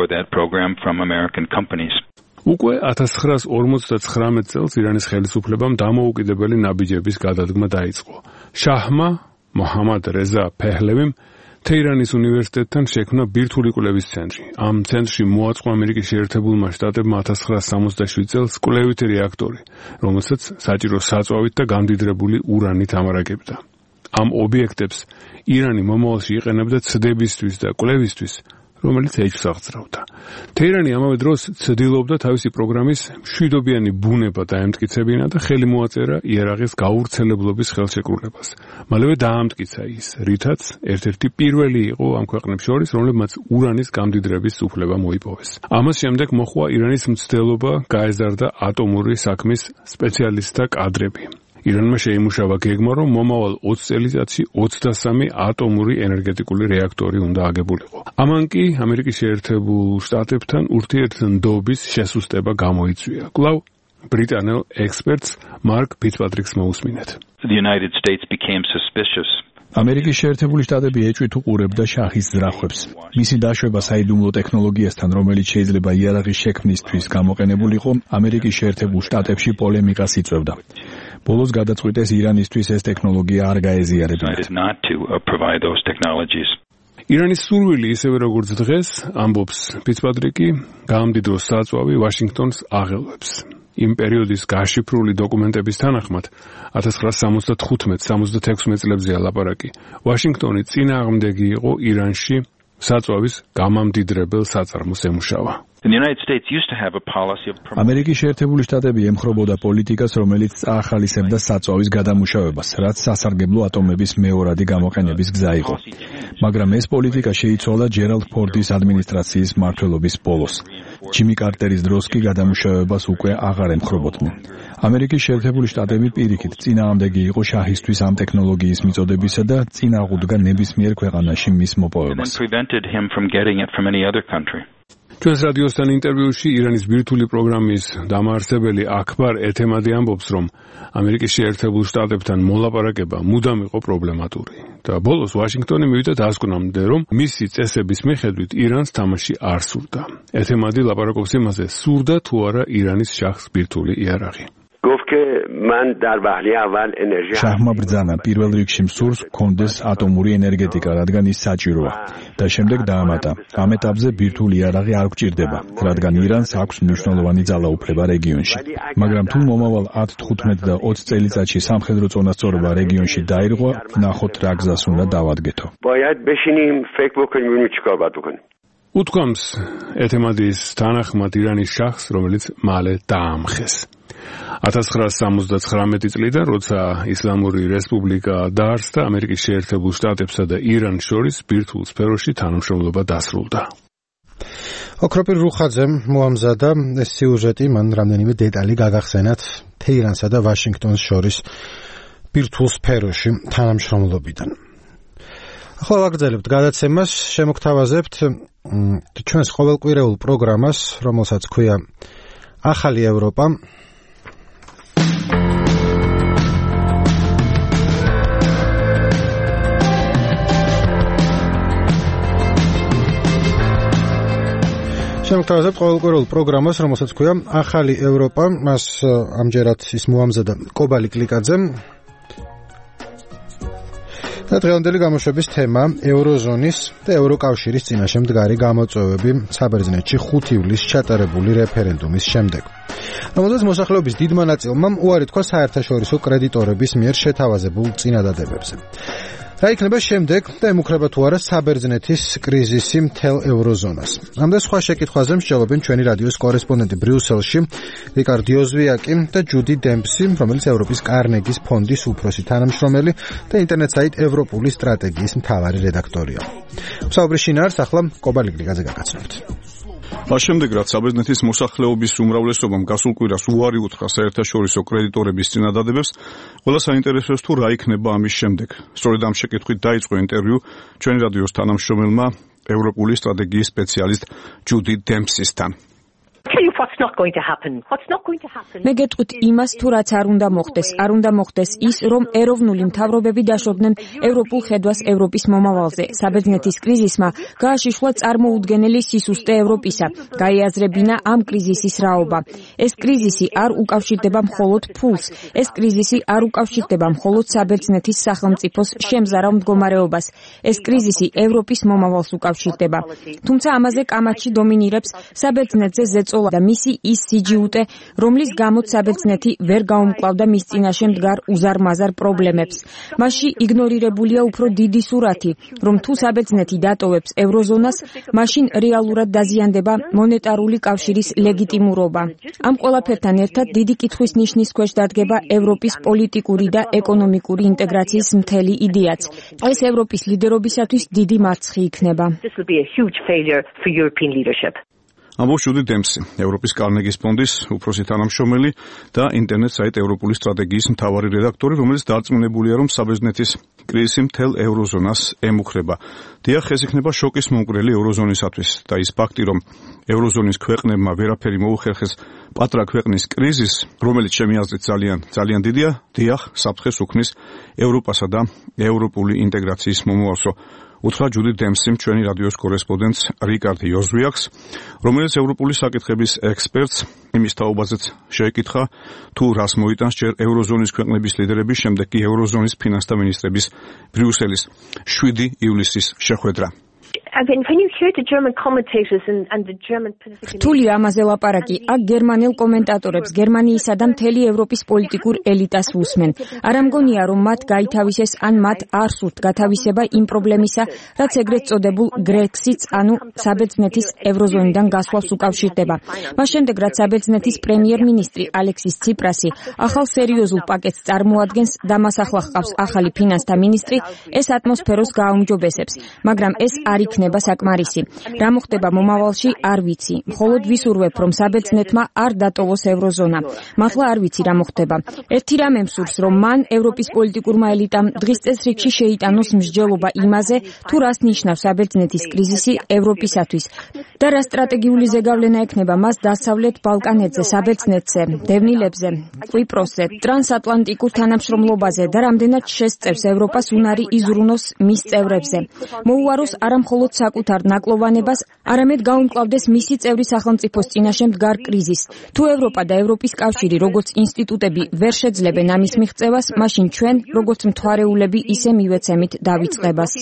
უკვე ათას ცხრაას ორმოცდათვრამეტ წელს ირანის ხელისუფლებამ დამოუკიდებელი ნაბიჯების გადადგმა დაიწყო. შაჰმა მოჰამად რეზა ფეჰლევიმ თეირანის უნივერსიტეტთან შექმნა ბირთვული კვლევის ცენტრი. ამ ცენტრში მოაწყო ამერიკის შეერთებულმა შტატებმა ათას ცხრაას სამოცდაშვიდ წელს კვლევითი რეაქტორი, რომელსაც საჭირო საწვავით და გამდიდრებული ურანით ამარაგებდა. ამ ობიექტებს ირანი მომავალში იყენებდა ცდებისთვის და კვლევისთვის, რომელიც ეჭვს აღძრავდა. თეირანი ამავე დროს ცდილობდა თავისი პროგრამის მშვიდობიანი ბუნება დაემტკიცებინა და ხელი მოაწერა იარაღის გაურცელებლობის ხელშეკრულებას. მალევე დაამტკიცა ის, რითაც ერთ-ერთი პირველი იყო ამ ქვეყნებს შორის, რომლებმაც ურანის გამდიდრების უფლება მოიპოვეს. ამას შემდეგ მოხდა ირანის მცდელობა გაეზარდა ატომური საქმის სპეციალისტთა კადრები. ირანმა შეიმუშავა გეგმა, რომ მომავალ ოცი წელიწადში ოცდასამი ატომური ენერგეტიკული რეაქტორი უნდა აგებულიყო. ამან კი ამერიკის შეერთებულ შტატებთან ურთიერთდობის შესუსტება გამოიწვია. კვლავ ბრიტანელ ექსპერტს მარკ ფიცპატრიკს მოусმინეთ. The United States became suspicious. ამერიკის შეერთებული შტატები ეჭვით უყურებდა შაჰის ძრახვებს. მისი დაშვება საიდუმლო ტექნოლოგიასთან, რომელიც შეიძლება იარაღის შექმნისთვის გამოყენებულიყო, ამერიკის შეერთებულ შტატებში პოლემიკას იწვევდა. ბოლოს გადაწყვიტეს ირანისთვის ეს ტექნოლოგია არ გაეზიარებინათ. ირანის სურვილი ისევე როგორც დღეს, ამბობს ფიცპატრიკი, გაამდიდრო საწვავი ვაშინგტონს აღელვებს. იმ პერიოდის გაშიფრული დოკუმენტების თანახმად ათას ცხრაასი სამოცდათხუთმეტ სამოცდაექვსმეტ წლებზეა ლაპარაკი. ვაშინგტონი წინააღმდეგი იყო ირანში საწვავის გამამდიდრებელ საწარმოს ემუშავა. ამერიკის შეერთებული შტატები ემხრობოდა პოლიტიკას, რომელიც წაახალისებდა საწვავის გადამუშავებას, რაც სასარგებლო ატომების მეორადი გამოყენების გზა იყო. მაგრამ ეს პოლიტიკა შეიცვალა ჯერალდ ფორდის ადმინისტრაციის მმართველობის ბოლოს. ჯიმი კარტერის დროს კი გადამუშავებას უკვე აღარ ემხრობოდნენ. ამერიკის შეერთებული შტატები პირიქით წინააღმდეგი იყო შაჰისთვის ამ ტექნოლოგიის მიწოდებისა და წინ აღუდგა ნებისმიერ ქვეყანაში მის მოპოვებას. ჩვენს რადიოსთან ინტერვიუში ირანის ბირთვული პროგრამის დამაარსებელი აქბარ ეთემადი ამბობს, რომ ამერიკის შეერთებულ შტატებთან მოლაპარაკება მუდამ იყო პრობლემატური. და ბოლოს ვაშინგტონი მივიდა დასკვნამდე, რომ მისი წესების მიხედვით ირანს თამაში არ სურდა. ეთემადი ლაპარაკობს იმაზე, სურდა თუ არა ირანის შაჰს ბირთვული იარაღი. შაჰმა ბრძანა პირველ რიგში მსურს გქონდეს ატომური ენერგეტიკა, რადგან ის საჭიროა და შემდეგ დაამატა, ამ ეტაპზე ბირთვული იარაღი არ გჭირდება, რადგან ირანს აქვს მნიშვნელოვანი ძალაუფლება რეგიონში. მაგრამ თუ მომავალ ათს, თხუთმეტს და ოცი წელიწადში სამხედრო წონასწორობა რეგიონში დაირღვა, ნახოთ რა გზას უნდა დავადგეთო. უთქვამს ეთემადის თანახმად ირანის შაჰს, რომელიც მალე დაამხეს. ათას ცხრაასი სამოცდაცხრამეტი წლიდან, როცა ისლამური რესპუბლიკა დაარსდა, ამერიკის შეერთებულ შტატებსა და ირანს შორის ბირთვულ სფეროში თანამშრომლობა დასრულდა. ოქროპირ რუხაძემ მოამზადა ეს სიუჟეტი, მან რამდენიმე დეტალი გაგახსენათ თეირანსა და ვაშინგტონს შორის ბირთვულ სფეროში თანამშრომლობიდან. ახლა ვაგრძელებთ გადაცემას, შემოგთავაზებთ ჩვენს ყოველკვირეულ პროგრამას, რომელსაც ქვია ახალი ევროპა. შემოგთავაზებთ ყოველკვირეულ პროგრამას, რომელსაც ქვია ახალი ევროპა. მას ამჯერად ის მოამზადა კობალი კლიკაძემ. და დღევანდელი გამოშვების თემა ევროზონის და ევროკავშირის წინაშე მდგარი გამოწვევები საბერძნეთში ხუთი ივლისს ჩატარებული რეფერენდუმის შემდეგ. რომელზეც მოსახლეობის დიდმა ნაწილმა უარი თქვა საერთაშორისო კრედიტორების მიერ შეთავაზებულ წინადადებებზე. რა იქნება შემდეგ და ემუქრება თუ არა საბერძნეთის კრიზისი მთელ ევროზონას. ამ და სხვა შეკითხვაზე მსჯელობენ ჩვენი რადიოს კორესპონდენტი ბრიუსელში რიკარდ იოზვიაკი და ჯუდი დემპსი, რომელიც ევროპის კარნეგის ფონდის უფროსი თანამშრომელი და ინტერნეტ საიტ ევროპული სტრატეგიის მთავარი რედაქტორია. საუბრის შინაარს ახლა კობალი გლიკაძე გაგაცნობთ. მას შემდეგ, რაც საბერძნეთის მოსახლეობის უმრავლესობამ გასულ კვირას უარი უთხრა საერთაშორისო კრედიტორების წინადადებებს, ყველა საინტერესოებს თუ რა იქნება ამის შემდეგ. სწორედ ამ შეკითხვით დაიწყო ინტერვიუ ჩვენი რადიოს თანამშრომელმა ევროპული სტრატეგიის სპეციალისტ ჯუდი დემპსისთან. მე გეტყვით იმას, თუ რაც არ უნდა მოხდეს. არ უნდა მოხდეს ის, რომ ეროვნული მთავრობები დაშორდნენ ევროპულ ხედვას ევროპის მომავალზე. საბერძნეთის კრიზისმა გააშიშლა წარმოუდგენელი სისუსტე ევროპისა. გაიაზრებინა ამ კრიზისის რაობა. ეს კრიზისი არ უკავშირდება მხოლოდ ფულს. ეს კრიზისი არ უკავშირდება მხოლოდ საბერძნეთის სახელმწიფოს შემზარავ მდგომარეობას. ეს კრიზისი ევროპის მომავალს უკავშირდება. თუმცა ამაზე კამათში დომინირებს საბერძნეთზე ზეწოლ ბრძოლა და მისი ის სიჯიუტე, რომლის გამოც საბერძნეთი ვერ გაუმკლავდა მის წინაშე მდგარ უზარმაზარ პრობლემებს. მასში იგნორირებულია უფრო დიდი სურათი, რომ თუ საბერძნეთი დატოვებს ევროზონას, მაშინ რეალურად დაზიანდება მონეტარული კავშირის ლეგიტიმურობა. ამ ყველაფერთან ერთად დიდი კითხვის ნიშნის ქვეშ დადგება ევროპის პოლიტიკური და ეკონომიკური ინტეგრაციის მთელი იდეაც. ეს ევროპის ლიდერობისათვის დიდი მარცხი იქნება. ამბობს ჯუდი დემსი, ევროპის კარნეგის ფონდის უფროსი თანამშრომელი და ინტერნეტ საიტ ევროპული სტრატეგიის მთავარი რედაქტორი, რომელიც დარწმუნებულია, რომ საბერძნეთის კრიზისი მთელ ევროზონას ემუქრება. დიახ, ეს იქნება შოკის მომკვრელი ევროზონისათვის და ის ფაქტი, რომ ევროზონის ქვეყნებმა ვერაფერი მოუხერხეს პატრა ქვეყნის კრიზისს, რომელიც ჩემი აზრით ძალიან ძალიან დიდია, დიახ, საფრთხეს უქმნის ევროპასა და ევროპული ინტეგრაციის მომავალსო. უთხრა ჯუდი დემსიმ ჩვენი რადიოს კორესპონდენტს რიკარდ იოზვიაკს, რომელიც ევროპული საკითხების ექსპერტს იმის თაობაზეც შეეკითხა, თუ რას მოიტანს ჯერ ევროზონის ქვეყნების ლიდერების, შემდეგ კი ევროზონის ფინანსთა მინისტრების ბრიუსელის შვიდი ივლისის შეხვედრა. რთულია ამაზე ლაპარაკი. აქ გერმანელ კომენტატორებს, გერმანიისა და მთელი ევროპის პოლიტიკურ ელიტას უსმენ. არ ამგონია, რომ მათ გაითავისეს ან მათ არ სურთ გათავისება იმ პრობლემისა, რაც ეგრეთ წოდებულ გრექსიტს, ანუ საბერძნეთის ევროზონიდან გასვლას უკავშირდება. მას შემდეგ, რაც საბერძნეთის პრემიერ-მინისტრი ალექსის ციპრასი ახალ სერიოზულ პაკეტს წარმოადგენს და მას ახლა ჰყავს ახალი ფინანსთა მინისტრი, ეს ატმოსფეროს გააუმჯობესებს, მაგრამ ეს არ იქნება საკმარისი. რა მოხდება მომავალში, არ ვიცი. მხოლოდ ვისურვებ, რომ საბერძნეთმა არ დატოვოს ევროზონა. მართლა არ ვიცი რა მოხდება. ერთი რამე მსურს, რომ მან ევროპის პოლიტიკურმა ელიტამ დღის წესრიგში შეიტანოს მსჯელობა იმაზე, თუ რას ნიშნავს საბერძნეთის კრიზისი ევროპისათვის და რა სტრატეგიული ზეგავლენა ექნება მას დასავლეთ ბალკანეთზე, საბერძნეთზე, დევნილებზე, კვიპროსზე, ტრანსატლანტიკურ თანამშრომლობაზე და რამდენად შესწევს ევროპას უნარი იზრუნოს მის წევრებზე. მოუაროს არა მხოლოდ საკუთარ ნაკლოვანებას, არამედ გაუმკლავდეს მისი წევრი სახელმწიფოს წინაშე მდგარ კრიზისს. თუ ევროპა და ევროპის კავშირი როგორც ინსტიტუტები ვერ შეძლებენ ამის მიღწევას, მაშინ ჩვენ, როგორც მთვარეულები, ისე მივეცემით დავიწყებას.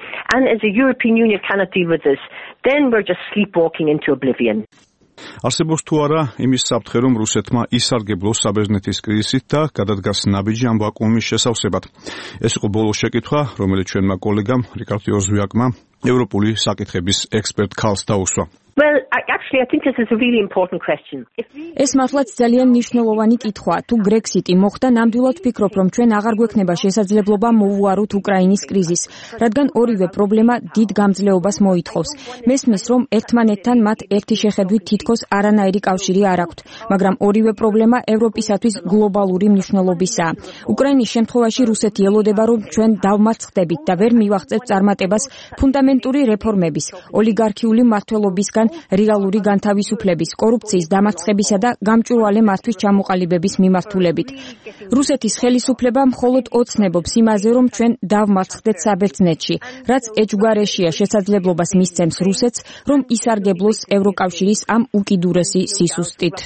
არსებობს თუ არა იმის საფრთხე, რომ რუსეთმა ისარგებლოს საბერძნეთის კრიზისით და გადადგას ნაბიჯი ამ ვაკუუმის შესავსებად. ეს იყო ბოლო შეკითხვა, რომელიც ჩვენმა კოლეგამ რიკარდ იოზვიაკმა ევროპული საკითხების ექსპერტ ქალს დაუსვა. Well, actually, I think this is a really important question. ეს მართლაც ძალიან მნიშვნელოვანი კითხვაა. თუ გრექსიტი მოხდა, ნამდვილად ვფიქრობ, რომ ჩვენ აღარ გვექნება შესაძლებლობა მოვუაროთ უკრაინის კრიზისს, რადგან ორივე პრობლემა დიდ გამძლეობას მოითხოვს. მესმის, რომ ერთმანეთთან მათ ერთი შეხედვით თითქოს არანაირი კავშირი არ აქვთ, მაგრამ ორივე პრობლემა ევროპისათვის გლობალური მნიშვნელობისაა. უკრაინის შემთხვევაში რუსეთი ელოდება, რომ ჩვენ დავმარცხდებით და ვერ მივაღწევთ წარმატებას ფუნდამენტური რეფორმების, ოლიგარქიული მმართველობისგან რეალური განთავისუფლების, კორუფციის დამარცხებისა და გამჭვირვალე მართვის ჩამოყალიბების მიმართულებით. რუსეთის ხელისუფლება მხოლოდ ოცნებობს იმაზე, რომ ჩვენ დავმარცხდეთ საბერძნეთში, რაც ეჭვგარეშია შესაძლებლობას მისცემს რუსეთს, რომ ისარგებლოს ევროკავშირის ამ უკიდურესი სისუსტით.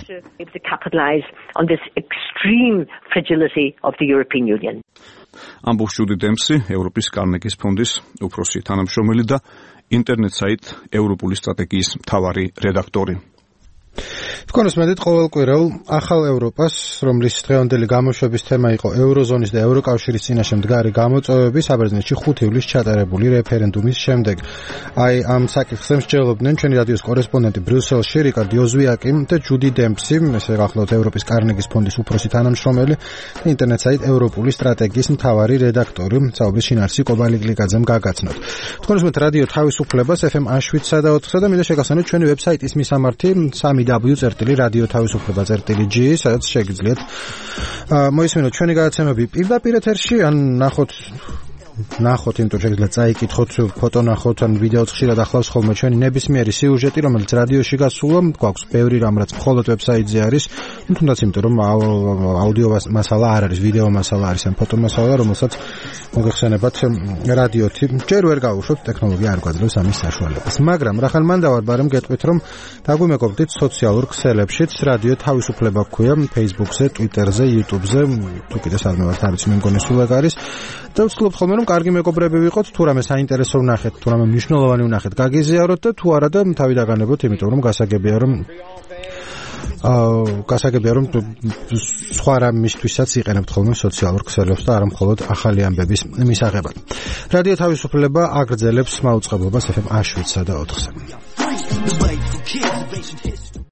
ამბობს ჯუდი დემსი, ევროპის კარნეგის ფონდის უფროსი თანამშრომელი და ინტერნეტ საიტ ევროპული სტრატეგიის მთავარი რედაქტორი. თქვენს მედით ყოველკვირეულ ახალ ევროპას, რომლის დღევანდელი გამოშვების თემა იყო ევროზონის და ევროკავშირის წინაშე მდგარი გამოწვევები, საბერძნეთში ხუთი ივლისს ჩატარებული რეფერენდუმის შემდეგ. აი ამ საკითხზე მსჯელობდნენ ჩვენი რადიოს კორესპონდენტი ბრიუსელში რიკარდ იოზვიაკი და ჯუდი დემსი, ესე გახლავთ ევროპის კარნეგის ფონდის უფროსი თანამშრომელი და ინტერნეტ საიტ ევროპული სტრატეგიის მთავარი რედაქტორი, საუბრის შინაარსი კობალიგლიკაძემ გაგაცნოთ. თქვენს მედით რადიო თავისუფლებას ეფ ემ შვიდსა და ოთხსა და მინდა შეგახსენოთ ჩვენი ვებსაიტის მისამართი სამი დაბლიუ წერტილი რადიო თავისუფლება წერტილი ჯი, სადაც შეგიძლიათ მოისმინოთ ჩვენი გადაცემები პირდაპირ ეთერში, ან ნახოთ ნახოთ, იმიტომ შეგიძლიათ წაიკითხოთ, ფოტო ნახოთ, ან ვიდეოც ხშირად ახლავს ხოლმე ჩვენი ნებისმიერი სიუჟეტი, რომელიც რადიოში გასულა, გვაქვს ბევრი რამ, რაც მხოლოდ ვებსაიტზე არის, თუნდაც იმიტომ, რომ აუდიო მასალა არ არის, ვიდეო მასალა არის, ან ფოტო მასალა, რომელსაც მოგეხსენებათ რადიოთი. ჯერ ვერ გავუშვებთ, ტექნოლოგია არ გვაძლევს ამის საშუალებას. მაგრამ რახან მან დავარბარემ გეტყვით, რომ დაგვიმეგობრდით სოციალურ ქსელებშიც, რადიო თავისუფლება გქვია, Facebook-ზე, Twitter-ზე, YouTube-ზე, თუ კიდე სარმევართ არის, მე მგონი სულ ეგ არის. და ვცდილობთ ხოლმე, რომ კარგი მეგობრები ვიყოთ, თუ რამე საინტერესო ვნახეთ, თუ რამე მნიშვნელოვანი ვნახეთ, გაგიზიაროთ და თუ არა და თავი დაგანებოთ, იმიტომ რომ გასაგებია, რომ აა გასაგებია რომ სხვა რამისთვისაც იყენებთ ხოლმე სოციალურ ქსელებს და არა მხოლოდ ახალი ამბების მისაღებად. რადიო თავისუფლება აგრძელებს მაუწყებლობას ეფ ემ შვიდსა და ოთხზე.